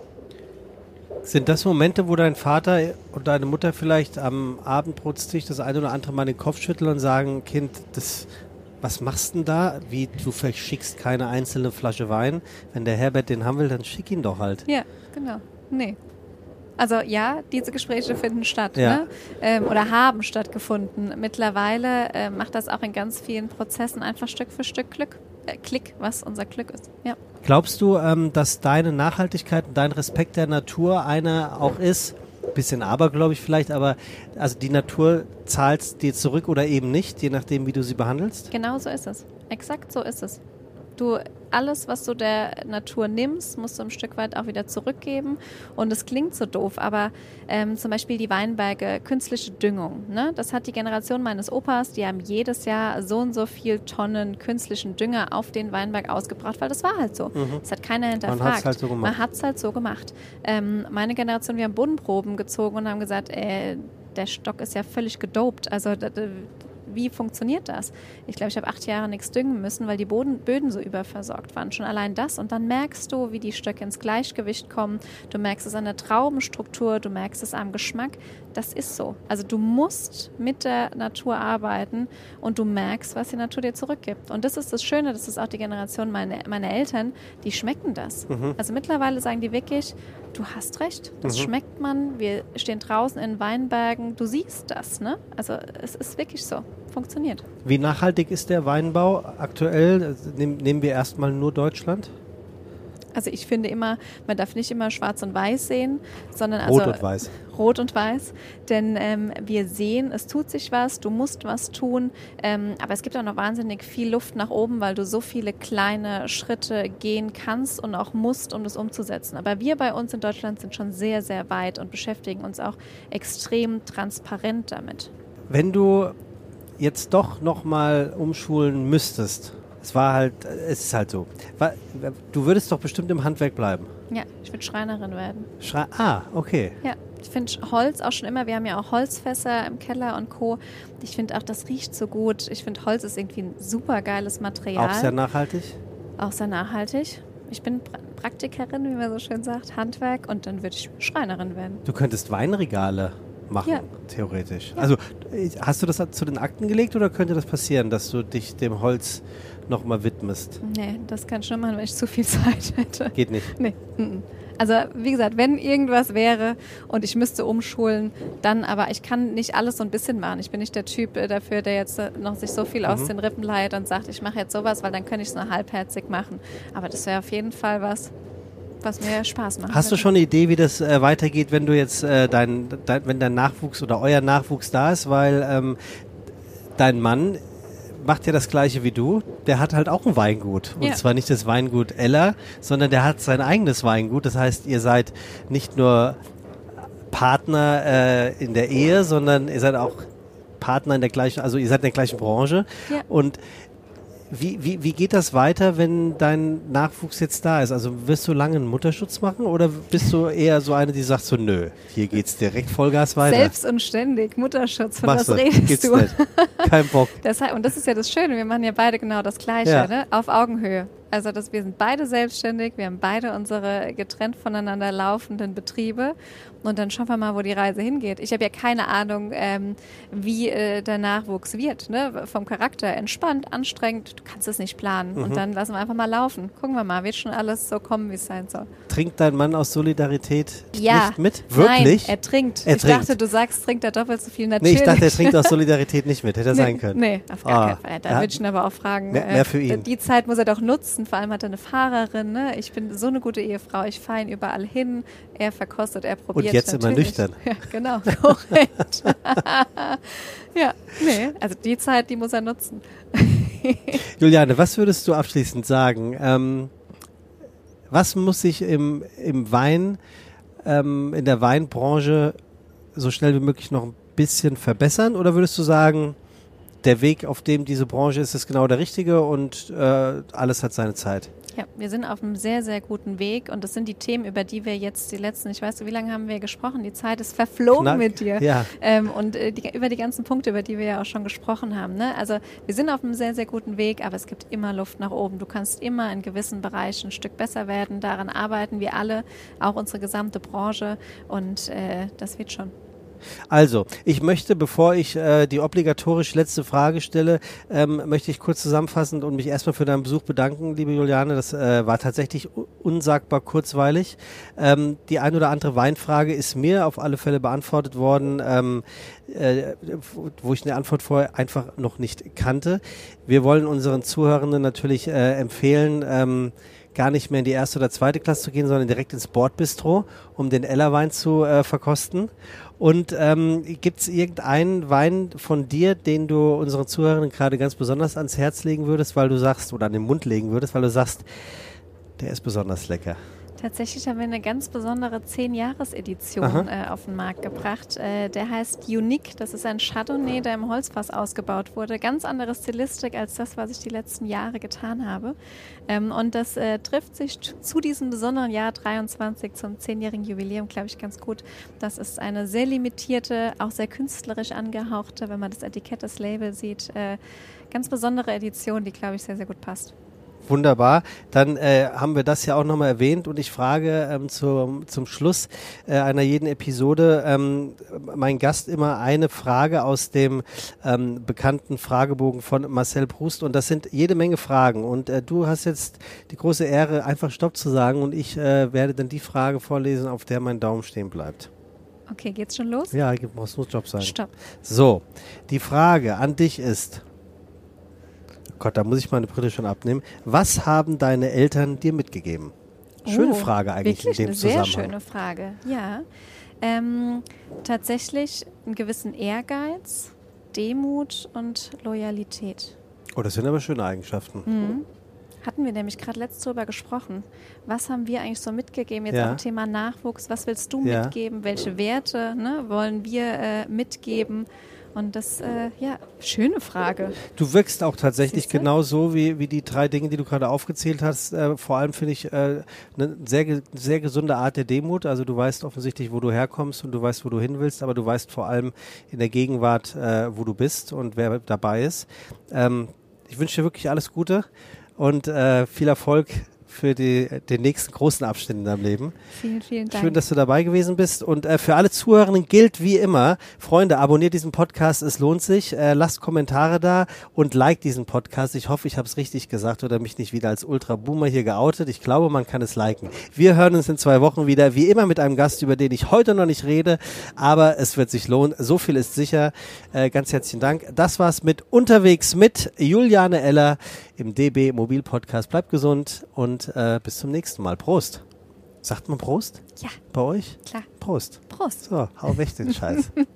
Sind das Momente, wo dein Vater und deine Mutter vielleicht am Abendbrotstisch das eine oder andere Mal den Kopf schütteln und sagen, Kind, was machst du denn da? Wie, du verschickst keine einzelne Flasche Wein. Wenn der Herbert den haben will, dann schick ihn doch halt. Ja, genau. Nee. Also ja, diese Gespräche finden statt, ne? Oder haben stattgefunden. Mittlerweile macht das auch in ganz vielen Prozessen einfach Stück für Stück Klick, was unser Glück ist. Ja. Glaubst du, dass deine Nachhaltigkeit und dein Respekt der Natur einer auch ist? Bisschen abergläubig vielleicht, aber also die Natur zahlt dir zurück oder eben nicht, je nachdem, wie du sie behandelst? Genau so ist es. Exakt so ist es. Alles, was du der Natur nimmst, musst du ein Stück weit auch wieder zurückgeben. Und es klingt so doof, aber zum Beispiel die Weinberge, künstliche Düngung. Ne? Das hat die Generation meines Opas, die haben jedes Jahr so und so viel Tonnen künstlichen Dünger auf den Weinberg ausgebracht, weil das war halt so. Das hat keiner hinterfragt. Man hat es halt so gemacht. Meine Generation, wir haben Bodenproben gezogen und haben gesagt, der Stock ist ja völlig gedopt. Also wie funktioniert das? Ich glaube, ich habe 8 Jahre nichts düngen müssen, weil die Böden so überversorgt waren. Schon allein das. Und dann merkst du, wie die Stöcke ins Gleichgewicht kommen. Du merkst es an der Traubenstruktur, du merkst es am Geschmack. Das ist so. Also du musst mit der Natur arbeiten und du merkst, was die Natur dir zurückgibt. Und das ist das Schöne, das ist auch die Generation meiner Eltern, die schmecken das. Also mittlerweile sagen die wirklich, du hast recht, das schmeckt man. Wir stehen draußen in Weinbergen, du siehst das. Ne? Also es ist wirklich so. Funktioniert. Wie nachhaltig ist der Weinbau aktuell? Nehmen wir erstmal nur Deutschland? Also ich finde immer, man darf nicht immer schwarz und weiß sehen, sondern Rot und weiß. Rot und weiß, denn wir sehen, es tut sich was, du musst was tun, aber es gibt auch noch wahnsinnig viel Luft nach oben, weil du so viele kleine Schritte gehen kannst und auch musst, um das umzusetzen. Aber wir bei uns in Deutschland sind schon sehr, sehr weit und beschäftigen uns auch extrem transparent damit. Wenn du jetzt doch nochmal umschulen müsstest, es ist halt so. Du würdest doch bestimmt im Handwerk bleiben. Ja, ich würde Schreinerin werden. Okay. Ja, ich finde Holz auch schon immer, wir haben ja auch Holzfässer im Keller und Co. Ich finde auch, das riecht so gut. Ich finde, Holz ist irgendwie ein super geiles Material. Auch sehr nachhaltig? Auch sehr nachhaltig. ich bin Praktikerin, wie man so schön sagt, Handwerk, und dann würde ich Schreinerin werden. Du könntest Weinregale machen, Ja. theoretisch. Ja. Also hast du das zu den Akten gelegt oder könnte das passieren, dass du dich dem Holz nochmal widmest? Nee, das kann ich schon machen, wenn ich zu viel Zeit hätte. Geht nicht. Nee. Also wie gesagt, wenn irgendwas wäre und ich müsste umschulen, dann, aber ich kann nicht alles so ein bisschen machen. Ich bin nicht der Typ dafür, der jetzt noch sich so viel aus den Rippen leiht und sagt, ich mache jetzt sowas, weil dann könnte ich es nur halbherzig machen. Aber das wäre auf jeden Fall was mir Spaß macht. Hast du schon eine Idee, wie das weitergeht, wenn du jetzt wenn dein Nachwuchs oder euer Nachwuchs da ist? Weil dein Mann macht ja das Gleiche wie du. Der hat halt auch ein Weingut. Und zwar nicht das Weingut Ella, sondern der hat sein eigenes Weingut. Das heißt, ihr seid nicht nur Partner in der Ehe, sondern ihr seid auch Partner in der gleichen, also ihr seid in der gleichen Branche. Ja. Und wie geht das weiter, wenn dein Nachwuchs jetzt da ist? Also wirst du lange einen Mutterschutz machen oder bist du eher so eine, die sagt so, nö, hier geht's direkt Vollgas weiter? Selbst und ständig, Mutterschutz, von Machst was du? redest Geht's du? nicht. Kein Bock. Deshalb, und das ist ja das Schöne, wir machen ja beide genau das Gleiche, Ja. ne? Auf Augenhöhe. Also wir sind beide selbstständig, wir haben beide unsere getrennt voneinander laufenden Betriebe und dann schauen wir mal, wo die Reise hingeht. Ich habe ja keine Ahnung, wie der Nachwuchs wird, ne? Vom Charakter entspannt, anstrengend, du kannst es nicht planen und dann lassen wir einfach mal laufen. Gucken wir mal, wird schon alles so kommen, wie es sein soll. Trinkt dein Mann aus Solidarität Ja. nicht mit? Wirklich? Nein, er trinkt. Er Ich trinkt. dachte, du sagst, trinkt er doppelt so viel, Nee, natürlich. ich dachte, er trinkt aus Solidarität nicht mit. Hätte er sein können. Nee, auf gar keinen Fall. Da ja. würde ich ihn aber auch fragen. Mehr für ihn. Die Zeit muss er doch nutzen. Vor allem hat er eine Fahrerin. Ne? Ich bin so eine gute Ehefrau. Ich fahre ihn überall hin. Er verkostet, er probiert. Und jetzt natürlich. immer nüchtern. Ja, genau. Korrekt. Ja, nee. Also die Zeit, die muss er nutzen. Juliane, was würdest du abschließend sagen? Was muss sich im Wein, in der Weinbranche so schnell wie möglich noch ein bisschen verbessern? Oder würdest du sagen, der Weg, auf dem diese Branche ist genau der richtige und alles hat seine Zeit? Ja, wir sind auf einem sehr, sehr guten Weg und das sind die Themen, über die wir jetzt die letzten, ich weiß nicht, wie lange haben wir gesprochen? Die Zeit ist verflogen mit dir. Ja. Und über die ganzen Punkte, über die wir ja auch schon gesprochen haben. Ne? Also wir sind auf einem sehr, sehr guten Weg, aber es gibt immer Luft nach oben. Du kannst immer in gewissen Bereichen ein Stück besser werden. Daran arbeiten wir alle, auch unsere gesamte Branche und das wird schon. Also, ich möchte, bevor ich die obligatorisch letzte Frage stelle, möchte ich kurz zusammenfassend und mich erstmal für deinen Besuch bedanken, liebe Juliane. Das war tatsächlich unsagbar kurzweilig. Die ein oder andere Weinfrage ist mir auf alle Fälle beantwortet worden, wo ich eine Antwort vorher einfach noch nicht kannte. Wir wollen unseren Zuhörenden natürlich empfehlen, gar nicht mehr in die erste oder zweite Klasse zu gehen, sondern direkt ins Bordbistro, um den Ella-Wein zu verkosten. Und gibt es irgendeinen Wein von dir, den du unseren Zuhörern gerade ganz besonders ans Herz legen würdest, weil du sagst, oder an den Mund legen würdest, weil du sagst, der ist besonders lecker? Tatsächlich haben wir eine ganz besondere 10-Jahres-Edition auf den Markt gebracht. Der heißt Unique. Das ist ein Chardonnay, der im Holzfass ausgebaut wurde. Ganz andere Stilistik als das, was ich die letzten Jahre getan habe. Und das trifft sich zu diesem besonderen Jahr 23 zum 10-jährigen Jubiläum, glaube ich, ganz gut. Das ist eine sehr limitierte, auch sehr künstlerisch angehauchte, wenn man das Etikett, das Label sieht, ganz besondere Edition, die, glaube ich, sehr, sehr gut passt. Wunderbar. Dann haben wir das ja auch nochmal erwähnt und ich frage zum Schluss einer jeden Episode mein Gast immer eine Frage aus dem bekannten Fragebogen von Marcel Proust und das sind jede Menge Fragen und du hast jetzt die große Ehre, einfach Stopp zu sagen und ich werde dann die Frage vorlesen, auf der mein Daumen stehen bleibt. Okay, geht's schon los? Ja, muss Stopp sagen. Stopp. So, die Frage an dich ist, Gott, da muss ich meine Brille schon abnehmen. Was haben deine Eltern dir mitgegeben? Schöne Frage eigentlich in dem Zusammenhang. Sehr schöne Frage, ja. Tatsächlich einen gewissen Ehrgeiz, Demut und Loyalität. Oh, das sind aber schöne Eigenschaften. Mhm. Hatten wir nämlich gerade letztes drüber gesprochen. Was haben wir eigentlich so mitgegeben jetzt am Thema Nachwuchs? Was willst du mitgeben? Welche Werte wollen wir mitgeben? Und das, schöne Frage. Du wirkst auch tatsächlich genau so wie die 3 Dinge, die du gerade aufgezählt hast. Vor allem finde ich eine sehr, sehr gesunde Art der Demut. Also du weißt offensichtlich, wo du herkommst und du weißt, wo du hin willst, aber du weißt vor allem in der Gegenwart, wo du bist und wer dabei ist. Ich wünsche dir wirklich alles Gute und viel Erfolg für den nächsten großen Abschnitt in deinem Leben. Vielen, vielen Dank. Schön, dass du dabei gewesen bist. Und für alle Zuhörerinnen gilt wie immer, Freunde, abonniert diesen Podcast, es lohnt sich. Lasst Kommentare da und liked diesen Podcast. Ich hoffe, ich habe es richtig gesagt oder mich nicht wieder als Ultra-Boomer hier geoutet. Ich glaube, man kann es liken. Wir hören uns in 2 Wochen wieder, wie immer mit einem Gast, über den ich heute noch nicht rede, aber es wird sich lohnen. So viel ist sicher. Ganz herzlichen Dank. Das war's mit Unterwegs mit Juliane Eller im DB Mobil Podcast. Bleibt gesund und bis zum nächsten Mal. Prost. Sagt man Prost? Ja. Bei euch? Klar. Prost. Prost. So, hau weg den Scheiß.